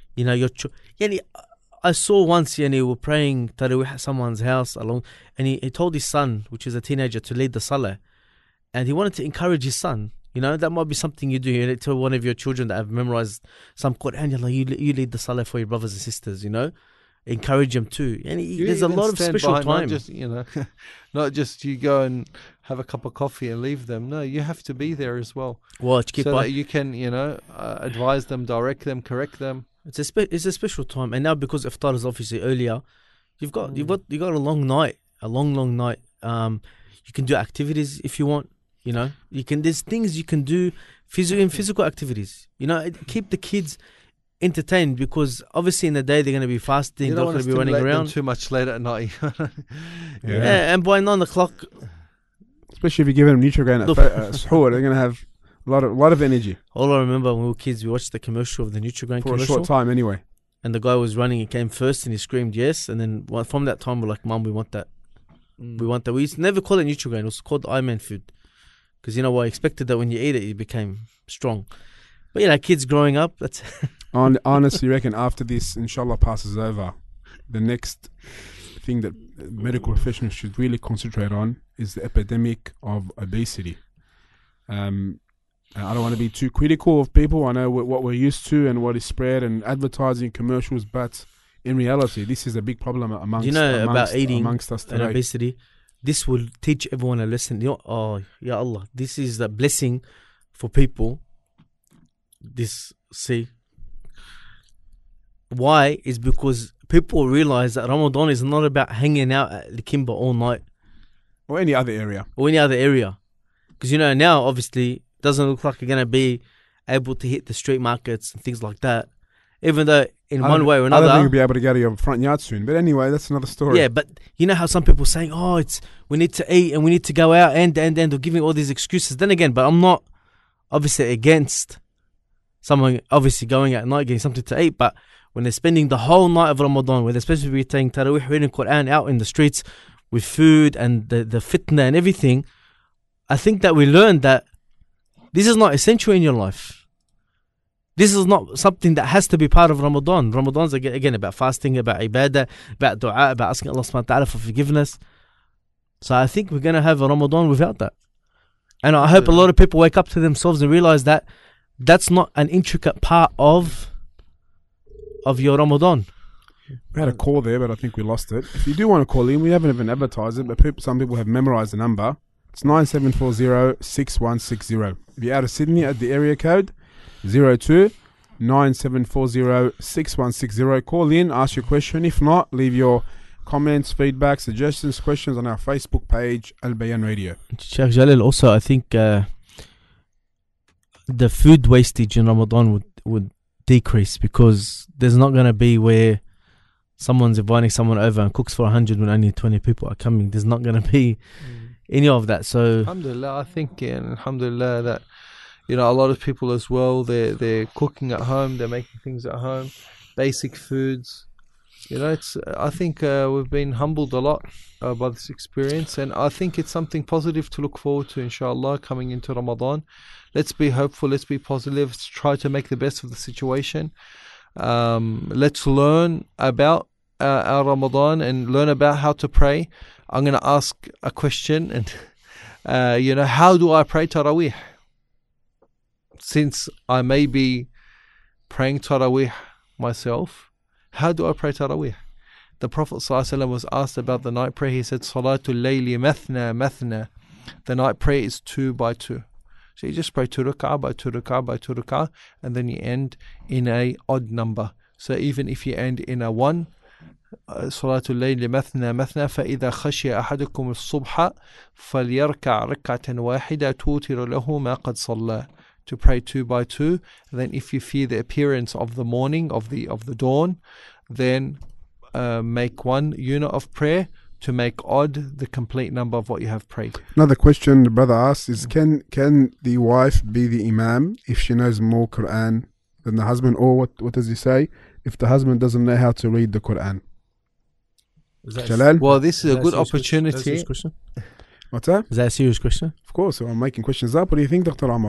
I saw once, we were praying Taraweeh at someone's house and he told his son, which is a teenager, to lead the salah, and he wanted to encourage his son. That might be something you do. You tell one of your children that have memorized some Quran, you lead the salah for your brothers and sisters, encourage them too. And there's a lot of special time. Not just you go and have a cup of coffee and leave them. No, you have to be there as well. That you can, advise them, direct them, correct them. It's a special time. And now because iftar is obviously earlier, you've got a long night, long night. You can do activities if you want. There's things you can do, physical activities. Keep the kids entertained, because obviously in the day they're going to be fasting, they're going to be running around too much late at night. And by 9 o'clock, especially if you give them Nutrigrain at suhoor, they're going to have a lot of energy. All I remember when we were kids, we watched the commercial of the Nutrigrain for commercial. a short time anyway. And the guy was running, he came first and he screamed yes, and then from that time we're like, Mum, we want that. We want that. We used to never call it Nutrigrain, it was called Iman food, because I expected that when you eat it you became strong. But kids growing up, that's honestly reckon after this inshallah passes over, the next thing that medical professionals should really concentrate on is the epidemic of obesity. I don't want to be too critical of people. I know what we're used to and what is spread and advertising commercials, but in reality this is a big problem amongst about eating amongst us today. And obesity. This will teach everyone a lesson. Ya Allah, this is the blessing for people. Why is because people realize that Ramadan is not about hanging out at the Kimba all night or any other area, because now obviously it doesn't look like you're going to be able to hit the street markets and things like that, even though in one way or another I don't think you'll be able to go to your front yard soon. But anyway, that's another story. Yeah, but how some people saying, we need to eat and we need to go out and they're giving all these excuses. Then again, but I'm not obviously against someone obviously going out at night getting something to eat, but when they're spending the whole night of Ramadan, where they're supposed to be taking Taraweeh, reading Quran out in the streets with food and the fitna and everything, I think that we learned that this is not essential in your life. This is not something that has to be part of Ramadan. Ramadan's again about fasting, about ibadah, about dua, about asking Allah subhanahu wa ta'ala for forgiveness. So I think we're going to have a Ramadan without that. And I hope a lot of people wake up to themselves and realize that that's not an intricate part of your Ramadan. We had a call there, but I think we lost it. If you do want to call in, we haven't even advertised it, but some people have memorized the number. It's 9740-6160. If you're out of Sydney, at the area code 02-9740-6160. Call in, ask your question. If not, leave your comments, feedback, suggestions, questions on our Facebook page, Al Bayan Radio. Sheikh Jalil, also I think the food wastage in Ramadan would decrease, because there's not going to be where someone's inviting someone over and cooks for 100 when only 20 people are coming. There's not going to be any of that. So alhamdulillah, I think alhamdulillah that a lot of people as well, they're cooking at home, they're making things at home, basic foods. I think we've been humbled a lot by this experience, and I think it's something positive to look forward to, inshallah, coming into Ramadan. Let's be hopeful, let's be positive, let's try to make the best of the situation. Let's learn about our Ramadan and learn about how to pray, I'm going to ask a question. And, how do I pray Taraweeh? Since I may be praying Taraweeh myself, how do I pray Taraweeh? The Prophet ﷺ was asked about the night prayer. He said, Salatul Layli mathna mathna. The night prayer is 2 by 2. So you just pray 2 rak'ah by 2 rak'ah by 2 rak'ah, and then you end in a odd number. So even if you end in a 1, Salatul Layli mathna mathna, فَإِذَا خَشِيَ أَحَدُكُمُ الصُّبْحَ فَلْيَرْكَعْ رَكْعَةً وَاحِدَةً تُوتِرُ لَهُ مَا قَدْ صَلَّى. To pray 2 by 2. And then if you fear the appearance of the morning, of the dawn, then make 1 unit of prayer to make odd the complete number of what you have prayed. Another question the brother asks is, can the wife be the imam if she knows more Quran than the husband? Or what does he say if the husband doesn't know how to read the Quran? Jalal? Well, this is a good opportunity. What's that? Is that a serious question? Of course, I'm making questions up. What do you think, Dr. Amar?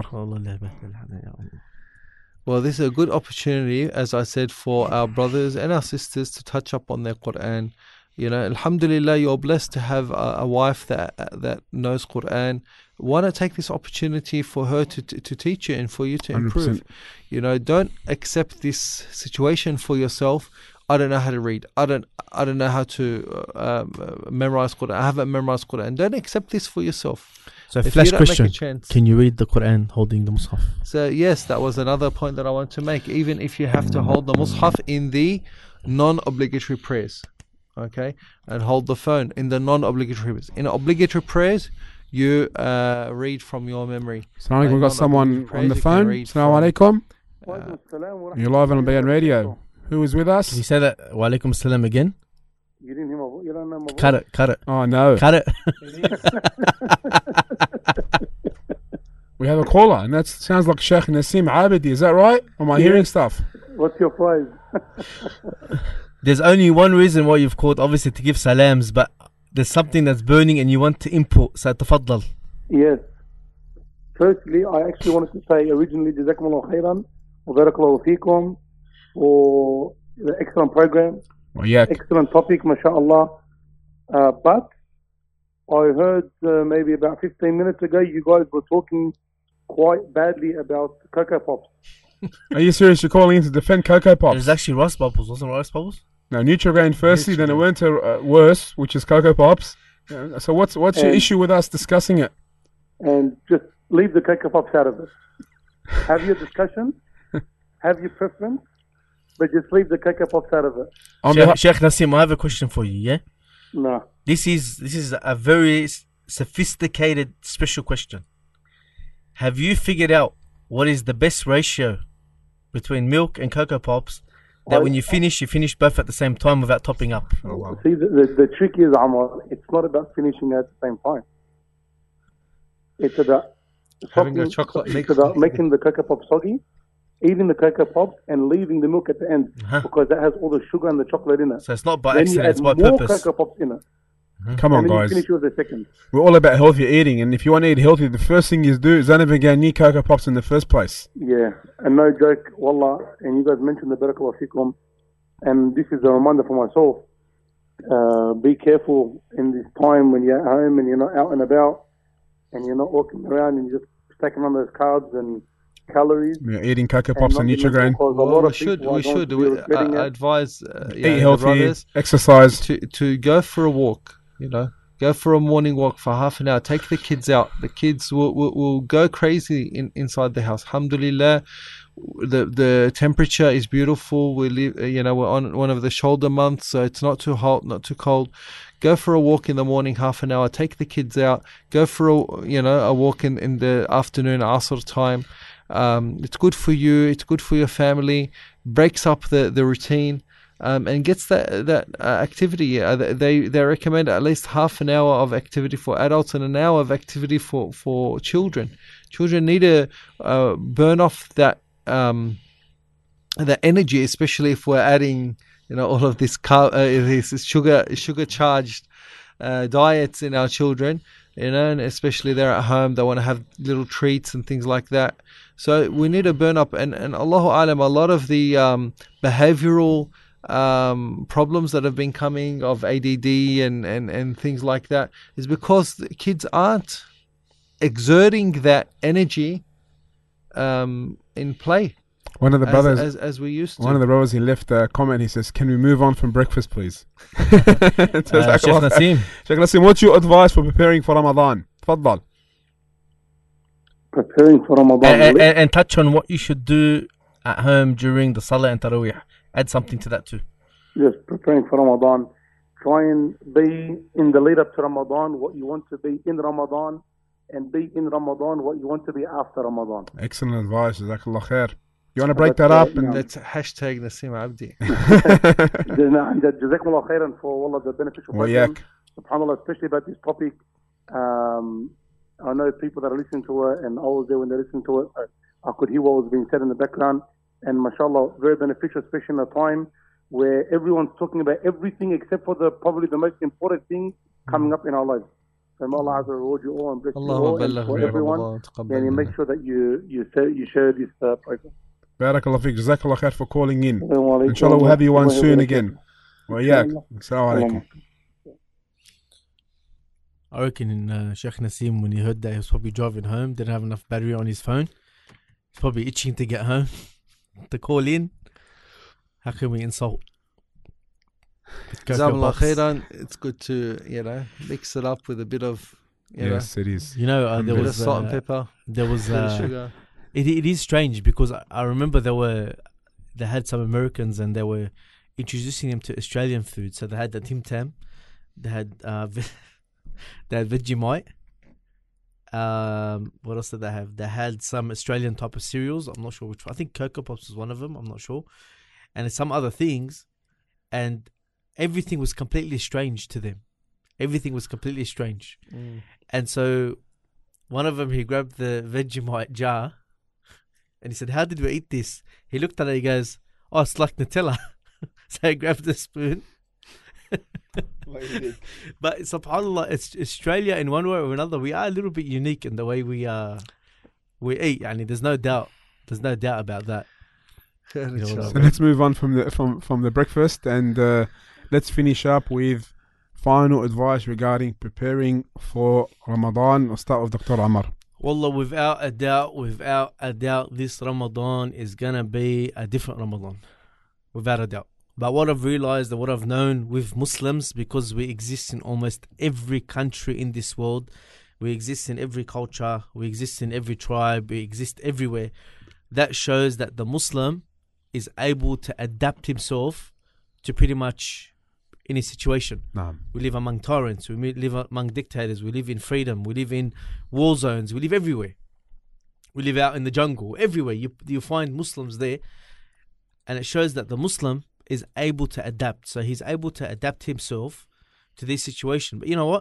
Well, this is a good opportunity, as I said, for our brothers and our sisters to touch up on their Quran. Alhamdulillah, you're blessed to have a wife that knows Quran. Why not take this opportunity for her to teach you and for you to improve? 100%. Don't accept this situation for yourself. I don't know how to read. I don't know how to memorize Quran. I haven't memorized Quran. Don't accept this for yourself. So, flash question: can you read the Quran holding the Mus'haf? So yes, that was another point that I want to make. Even if you have to hold the Mus'haf in the non-obligatory prayers, okay, and hold the phone in the non-obligatory prayers. In obligatory prayers, you read from your memory. Assalamu alaikum. We've got someone on the phone. Assalamu alaikum. You're live on Bayan Radio. Who is with us? Can you say that? Wa alaikum salam again. You didn't hear my voice. You don't know my voice. Cut it. Oh no. Cut it. We have a caller, and that sounds like Sheikh Nasim Abidi. Is that right? Or am I hearing stuff? What's your prize? There's only one reason why you've called, obviously, to give salams, but there's something that's burning and you want to input. So, tafaddal. Yes. Firstly, I actually wanted to say originally, Jazakumullah khairan, wa barakallahu feekum, for the excellent program. Excellent topic, mashallah. But I heard maybe about 15 minutes ago, you guys were talking quite badly about Cocoa Pops. Are you serious? You're calling in to defend Cocoa Pops? It was actually rice bubbles, wasn't it? Rice bubbles? No, Nutrigrain firstly, then it went to worse, which is Cocoa Pops. So what's your issue with us discussing it? And just leave the Cocoa Pops out of it. Have your discussion, have your preference, but just leave the Cocoa Pops out of it. Sheikh Nasim, I have a question for you, yeah? No. This is a very sophisticated, special question. Have you figured out what is the best ratio between milk and Cocoa Pops that when you finish both at the same time without topping up? Oh, wow. See, the trick is, Amar, it's not about finishing at the same time. It's about having a chocolate mix. It's about making the Cocoa Pops soggy, eating the Cocoa Pops and leaving the milk at the end, because that has all the sugar and the chocolate in it. So it's not by accident, it's by purpose. More Cocoa Pops in it. Come on, and then guys. You finish with the second. We're all about healthy eating, and if you want to eat healthy, the first thing you do is don't even get near Cocoa Pops in the first place. Yeah, and no joke, wallah, and you guys mentioned the barakallahu fikum, and this is a reminder for myself. Be careful in this time when you're at home and you're not out and about, and you're not walking around and you're just stacking on those carbs and calories. You're eating Cocoa Pops and Nutrigrain. Well, we should. I advise eat healthy, exercise. To go for a walk, go for a morning walk for half an hour. Take the kids out. The kids will go crazy inside the house. Alhamdulillah, the temperature is beautiful. We live, we're on one of the shoulder months, so it's not too hot, not too cold. Go for a walk in the morning, half an hour. Take the kids out. Go for a walk in the afternoon, Asr time. It's good for you. It's good for your family. Breaks up the routine, and gets that activity. They recommend at least half an hour of activity for adults and an hour of activity for children. Children need to burn off that energy, especially if we're adding all of this sugar charged diets in our children. And especially they're at home, they want to have little treats and things like that. So we need to burn up, and Allahu Alam, a lot of the behavioral problems that have been coming of ADD and things like that is because the kids aren't exerting that energy in play. One of the brothers, as we used to. One of the brothers, he left a comment. He says, "Can we move on from breakfast, please?" Sheikh Naseem. Sheikh Naseem, what's your advice for preparing for Ramadan? Tfaddal. Preparing for Ramadan. And touch on what you should do at home during the Salah and Taraweeh. Add something to that too. Yes, preparing for Ramadan. Try and be in the lead up to Ramadan what you want to be in Ramadan, and be in Ramadan what you want to be after Ramadan. Excellent advice. Jazakallah khair. You want to break that up? That's hashtag Naseem Abdi. جزاكم الله خيرا for the beneficial program. SubhanAllah, especially about this topic. I know people that are listening to it, and I was there when they listened to it. I could hear what was being said in the background, and mashallah, very beneficial, especially in a time where everyone's talking about everything except for probably the most important thing coming up in our lives. So may Allah Azza reward you all and bless you all, and for everyone. And make sure that you share this program. Barakallah fiqh. Jazakallah khair for calling in. Inshallah, we'll have you on soon again. Assalamu alaikum. I reckon Sheikh Naseem, when he heard that, he was probably driving home, didn't have enough battery on his phone. He's probably itching to get home, to call in. How can we insult? Jazakallah khairan. It's good to, mix it up with a bit of, yes, it is. There was salt and pepper. There was sugar. It is strange because I remember they had some Americans and they were introducing them to Australian food. So they had the Tim Tam, they had Vegemite. What else did they have? They had some Australian type of cereals. I'm not sure which one. I think Cocoa Pops was one of them. I'm not sure. And some other things. And everything was completely strange to them. Everything was completely strange. And so one of them, he grabbed the Vegemite jar and he said, "How did we eat this?" He looked at it, he goes, "Oh, it's like Nutella." So he grabbed the spoon. But subhanAllah, it's Australia in one way or another. We are a little bit unique in the way we eat. There's no doubt about that. So let's move on from the breakfast, and let's finish up with final advice regarding preparing for Ramadan. I'll start with Dr. Ammar. Wallah, without a doubt, this Ramadan is gonna be a different Ramadan, without a doubt. But what I've realized and what I've known with Muslims, because we exist in almost every country in this world, we exist in every culture, we exist in every tribe, we exist everywhere. That shows that the Muslim is able to adapt himself to pretty much any situation. We live among tyrants, we live among dictators, we live in freedom, we live in war zones, we live everywhere. We live out in the jungle, everywhere. You find Muslims there, and it shows that the Muslim is able to adapt. So he's able to adapt himself to this situation. But you know what?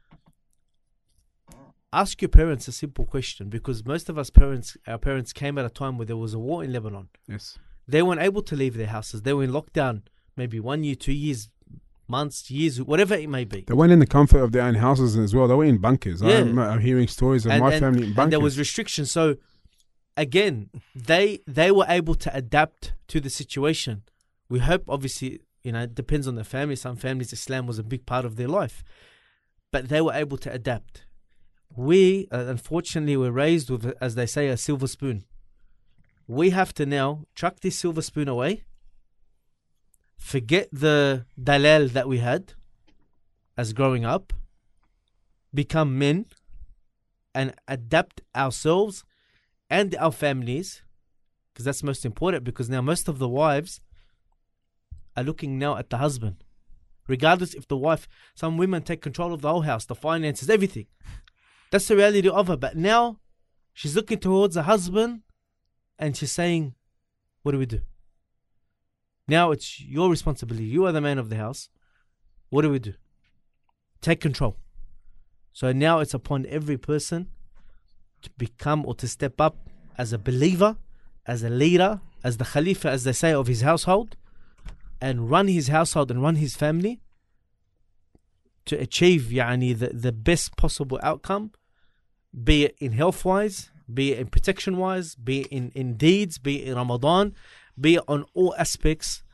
Ask your parents a simple question, because most of our parents came at a time where there was a war in Lebanon. Yes. They weren't able to leave their houses. They were in lockdown, maybe 1 year, 2 years, months, years, whatever it may be. They weren't in the comfort of their own houses as well. They were in bunkers. Yeah. I'm hearing stories of my family in bunkers. And there was restrictions. So again, they were able to adapt to the situation. We hope, obviously, it depends on the family. Some families, Islam was a big part of their life. But they were able to adapt. We, unfortunately, were raised with, as they say, a silver spoon. We have to now chuck this silver spoon away, forget the dalal that we had as growing up, become men, and adapt ourselves and our families, because that's most important, because now most of the wives are looking now at the husband. Regardless if the wife, some women take control of the whole house, the finances, everything. That's the reality of it. But now she's looking towards the husband and she's saying, what do we do? Now it's your responsibility. You are the man of the house. What do we do? Take control. So now it's upon every person to become or to step up as a believer, as a leader, as the Khalifa, as they say, of his household, and run his household and run his family to achieve the best possible outcome, be it in health-wise, be it in protection-wise, be it in deeds, be it in Ramadan, be it on all aspects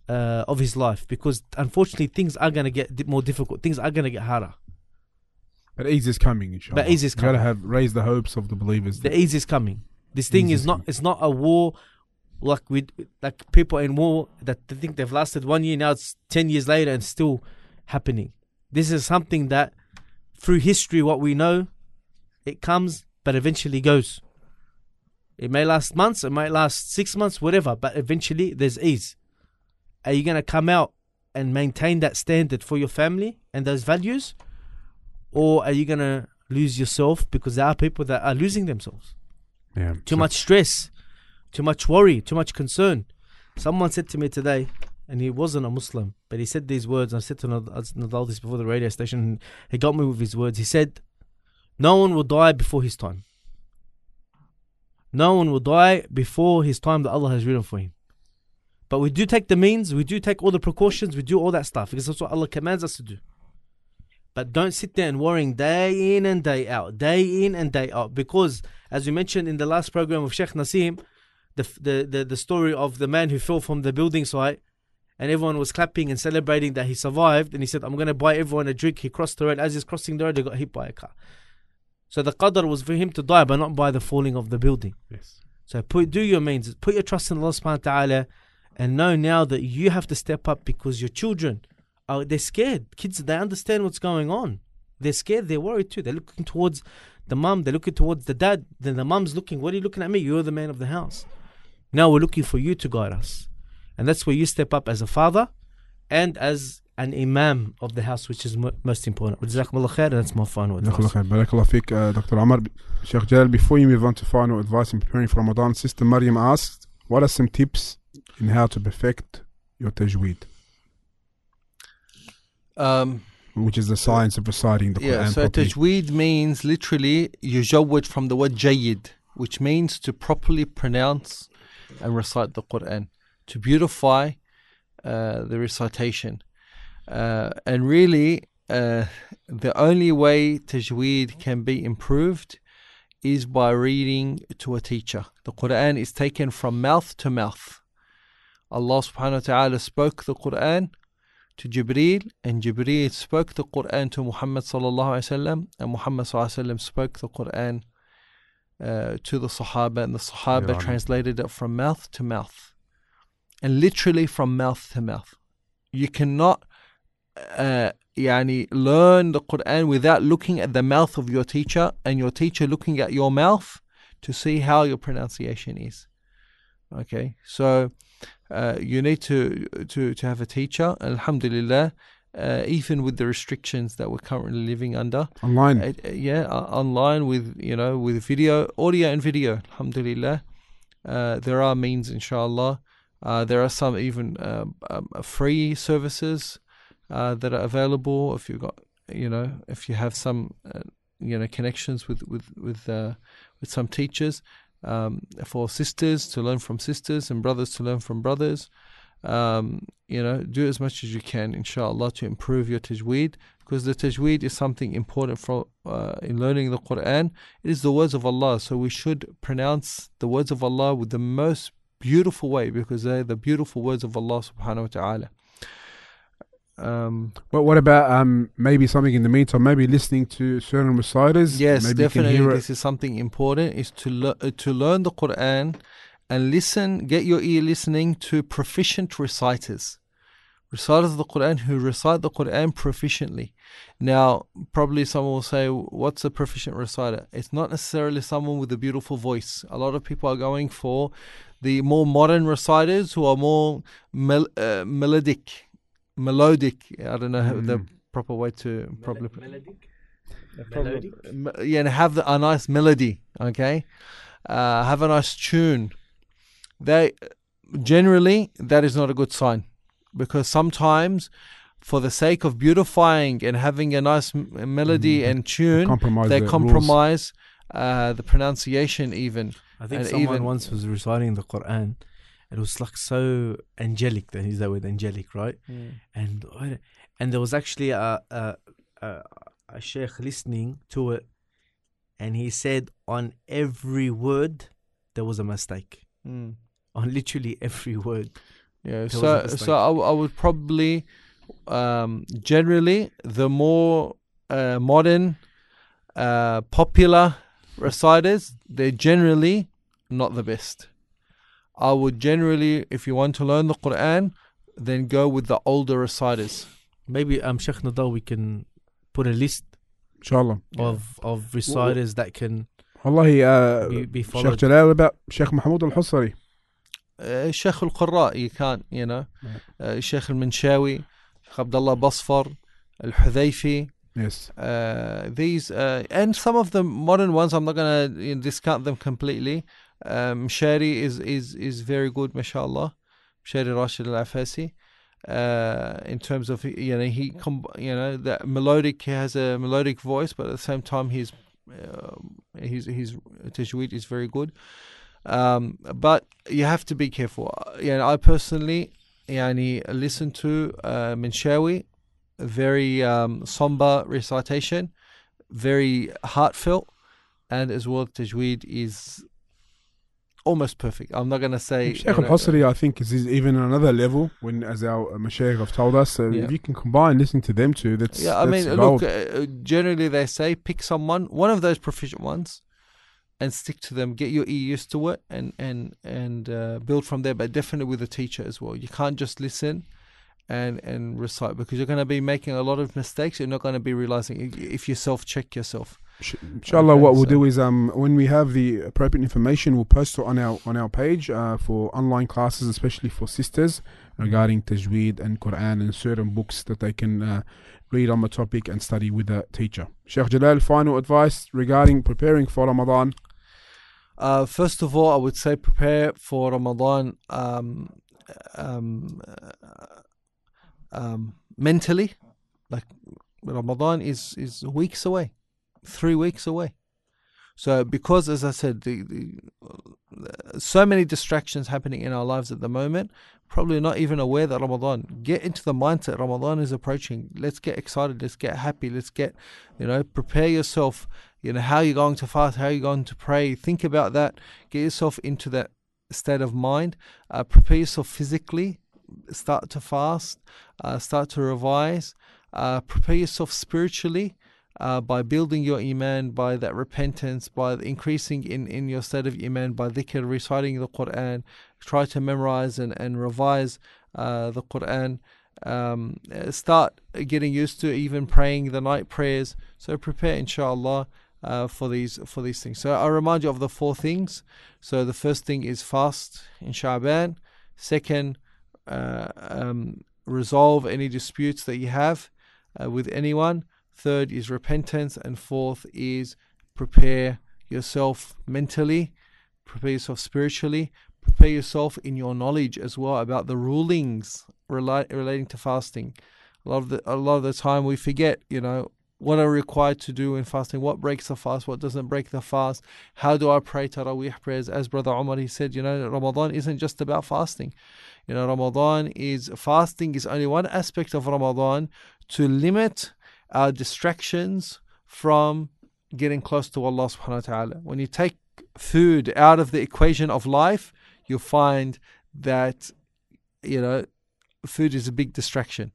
of his life, because unfortunately things are going to get more difficult. Things are going to get harder. But ease is coming, inshallah. But ease is coming. You gotta raise the hopes of the believers. The ease is coming. This thing is not. It's not a war like people in war that they think they've lasted 1 year. Now it's 10 years later and still happening. This is something that through history, what we know, it comes, but eventually goes. It may last months, it might last 6 months, whatever, but eventually there's ease. Are you going to come out and maintain that standard for your family and those values? Or are you going to lose yourself, because there are people that are losing themselves? Yeah. Too much stress, too much worry, too much concern. Someone said to me today, and he wasn't a Muslim, but he said these words. I said to Nadal this before the radio station, and he got me with his words. He said, no one will die before his time. No one will die before his time that Allah has written for him. But we do take the means, we do take all the precautions, we do all that stuff, because that's what Allah commands us to do. But don't sit there and worrying day in and day out, because as we mentioned in the last program of Sheikh Naseem, the story of the man who fell from the building site, and everyone was clapping and celebrating that he survived, and he said, I'm going to buy everyone a drink. He crossed the road. As he's crossing the road, he got hit by a car. So the qadr was for him to die, but not by the falling of the building. Yes. So do your means, put your trust in Allah subhanahu wa ta'ala, and know now that you have to step up, because your children, they're scared. Kids, they understand what's going on. They're scared, they're worried too. They're looking towards the mum, they're looking towards the dad. Then the mum's looking, what are you looking at me? You're the man of the house. Now we're looking for you to guide us. And that's where you step up as a father and as an imam of the house, which is most important. Jazakumullah khair, and that's my final advice. Barakallah fiqh, Dr. Amar. Sheikh Jalal, before you move on to final advice in preparing for Ramadan, Sister Maryam asked, what are some tips in how to perfect your tajweed? Which is the science of reciting the Quran. Yeah, so properly. tajweed means literally yujawwid from the word jayyid, which means to properly pronounce and recite the Quran, to beautify the recitation. And really, the only way tajweed can be improved is by reading to a teacher. The Quran is taken from mouth to mouth. Allah subhanahu wa ta'ala spoke the Quran to Jibreel, and Jibreel spoke the Quran to Muhammad sallallahu alaihi wasallam, and Muhammad sallallahu alaihi wasallam spoke the Quran to the Sahaba, and the Sahaba translated it from mouth to mouth, and literally from mouth to mouth. You cannot learn the Quran without looking at the mouth of your teacher, and your teacher looking at your mouth to see how your pronunciation is. Okay, so you need to have a teacher. Alhamdulillah, even with the restrictions that we're currently living under, online, online with video, audio and video. Alhamdulillah, there are means, inshallah. There are some even free services that are available if you got, if you have some connections with some teachers. For sisters to learn from sisters and brothers to learn from brothers. Do as much as you can, inshallah, to improve your tajweed, because the tajweed is something important for in learning the Quran. It is the words of Allah, so we should pronounce the words of Allah with the most beautiful way, because they're the beautiful words of Allah subhanahu wa ta'ala. But what about maybe something in the meantime, maybe listening to certain reciters? Yes, maybe definitely. This is something important, is to learn the Quran and listen, get your ear listening to proficient reciters of the Quran who recite the Quran proficiently. Now, probably someone will say, what's a proficient reciter? It's not necessarily someone with a beautiful voice. A lot of people are going for the more modern reciters who are more melodic. I don't know how the proper way to probably and have a nice melody. Okay, have a nice tune. That is not a good sign, because sometimes, for the sake of beautifying and having a nice melody and tune, they compromise the pronunciation even. I think someone once was reciting the Quran. It was like so angelic. That is that word, angelic, right? And there was actually a sheikh listening to it, and he said on every word there was a mistake. On literally every word. Yeah. So I would probably generally the more modern, popular reciters, they're generally not the best. I would generally, if you want to learn the Quran, then go with the older reciters. Maybe Sheikh Nadal, we can put a list inshallah of reciters that can be followed. Sheikh Jalal about Sheikh Mahmoud al-Husari. Sheikh al-Qurra, you can't, Sheikh al-Manshawi, Sheikh Abdullah Basfar, al-Hudhayfi. Yes. These and some of the modern ones, I'm not going to discount them completely. Mshari is very good, mashallah. Mshari Rashid al-Afasi. In terms of that melodic, he has a melodic voice, but at the same time his tajweed is very good. But you have to be careful. I personally listen to Manshawi, very somber recitation, very heartfelt, and as well tajweed is almost perfect. I'm not going to say Sheikh al-Husari, I think, is even another level, when, as our Mashaykh have told us, if you can combine listening to them two, that's gold. Look, generally they say pick one of those proficient ones and stick to them, get your ear used to it, and build from there, but definitely with a teacher as well. You can't just listen and recite, because you're going to be making a lot of mistakes. You're not going to be realizing if you self-check yourself. Inshallah, what we'll do is when we have the appropriate information, we'll post it on our page for online classes, especially for sisters, regarding tajweed and Quran and certain books that they can read on the topic and study with a teacher. Sheikh Jalal, final advice regarding preparing for Ramadan? First of all, I would say prepare for Ramadan mentally. Like, Ramadan is weeks away, 3 weeks away. So because, as I said, so many distractions happening in our lives at the moment, probably not even aware that Ramadan. Get into the mindset Ramadan is approaching. Let's get excited. Let's get happy. Let's get, prepare yourself. How you're going to fast, how you're going to pray. Think about that. Get yourself into that state of mind. Prepare yourself physically. Start to fast. Start to revise. Prepare yourself spiritually. By building your iman, by that repentance, by increasing in your state of iman, by dhikr, reciting the Quran. Try to memorize and revise the Quran. Start getting used to even praying the night prayers. So prepare, inshallah, for these things. So I remind you of the 4 things. So the first thing is fast in Sha'ban. Second, resolve any disputes that you have with anyone. Third is repentance, and fourth is prepare yourself mentally, prepare yourself spiritually, prepare yourself in your knowledge as well about the rulings relating to fasting. A lot of the time we forget, what are required to do in fasting, what breaks the fast, what doesn't break the fast, how do I pray Taraweeh prayers. As Brother Umar, he said, Ramadan isn't just about fasting. Fasting is only one aspect of Ramadan to limit our distractions from getting close to Allah subhanahu wa ta'ala. When you take food out of the equation of life, you'll find that food is a big distraction.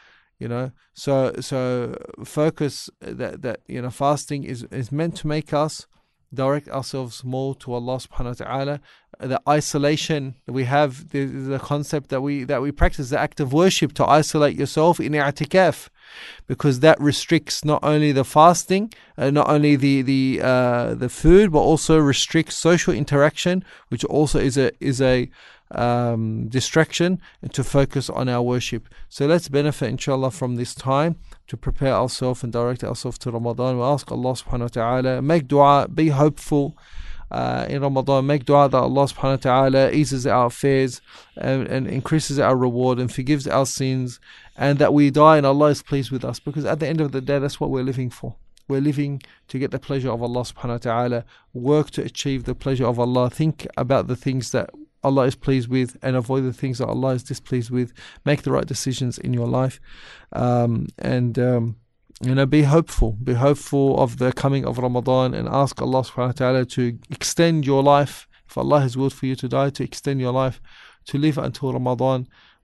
So focus that fasting is meant to make us direct ourselves more to Allah subhanahu wa ta'ala. The isolation that we have, the concept that we practice, the act of worship, to isolate yourself in i'tikaf, because that restricts not only the fasting, not only the food, but also restricts social interaction, which also is a distraction, and to focus on our worship. So let's benefit, inshallah, from this time to prepare ourselves and direct ourselves to Ramadan. We ask Allah subhanahu wa ta'ala, make dua, be hopeful in Ramadan, make dua that Allah subhanahu wa ta'ala eases our affairs and increases our reward and forgives our sins, and that we die and Allah is pleased with us, because at the end of the day, that's what we're living for. We're living to get the pleasure of Allah subhanahu wa ta'ala, work to achieve the pleasure of Allah, think about the things that Allah is pleased with and avoid the things that Allah is displeased with. Make the right decisions in your life, and be hopeful of the coming of Ramadan, and ask Allah subhanahu wa ta'ala to extend your life. If Allah has willed for you to die, to extend your life, to live until Ramadan.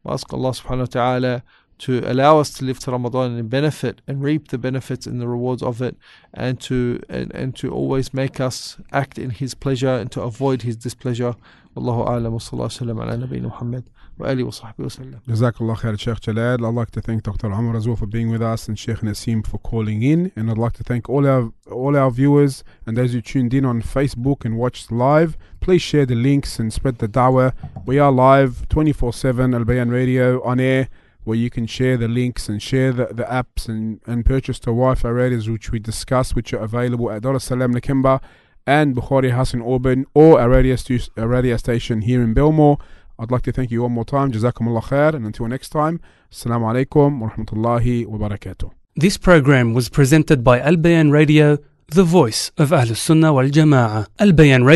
We ask Allah subhanahu wa ta'ala to allow us to live to Ramadan and benefit and reap the benefits and the rewards of it, and to always make us act in His pleasure and to avoid His displeasure. Wallahu a'lam, wa sallallahu alayhi wa sallam ala nabiyyina Muhammad wa alihi wa sahbihi wa sallam. Jazakallah khair, Sheikh Jalal. I'd like to thank Dr. Umar as well for being with us, and Sheikh Naseem for calling in. And I'd like to thank all our viewers and those who tuned in on Facebook and watched live. Please share the links and spread the da'wah. We are live 24/7 Al Bayan Radio on air, where you can share the links and share the apps and purchase the Wi-Fi radios which we discussed, which are available at Dar es Salaam Nakimba and Bukhari House in Auburn, or a radio station here in Belmore. I'd like to thank you one more time. Jazakumullah khair, and until next time, Assalamu alaikum wa rahmatullahi wa barakatuh. This program was presented by Al Bayan Radio, the voice of Ahlus Sunnah wal Jama'ah. Al Bayan Radio.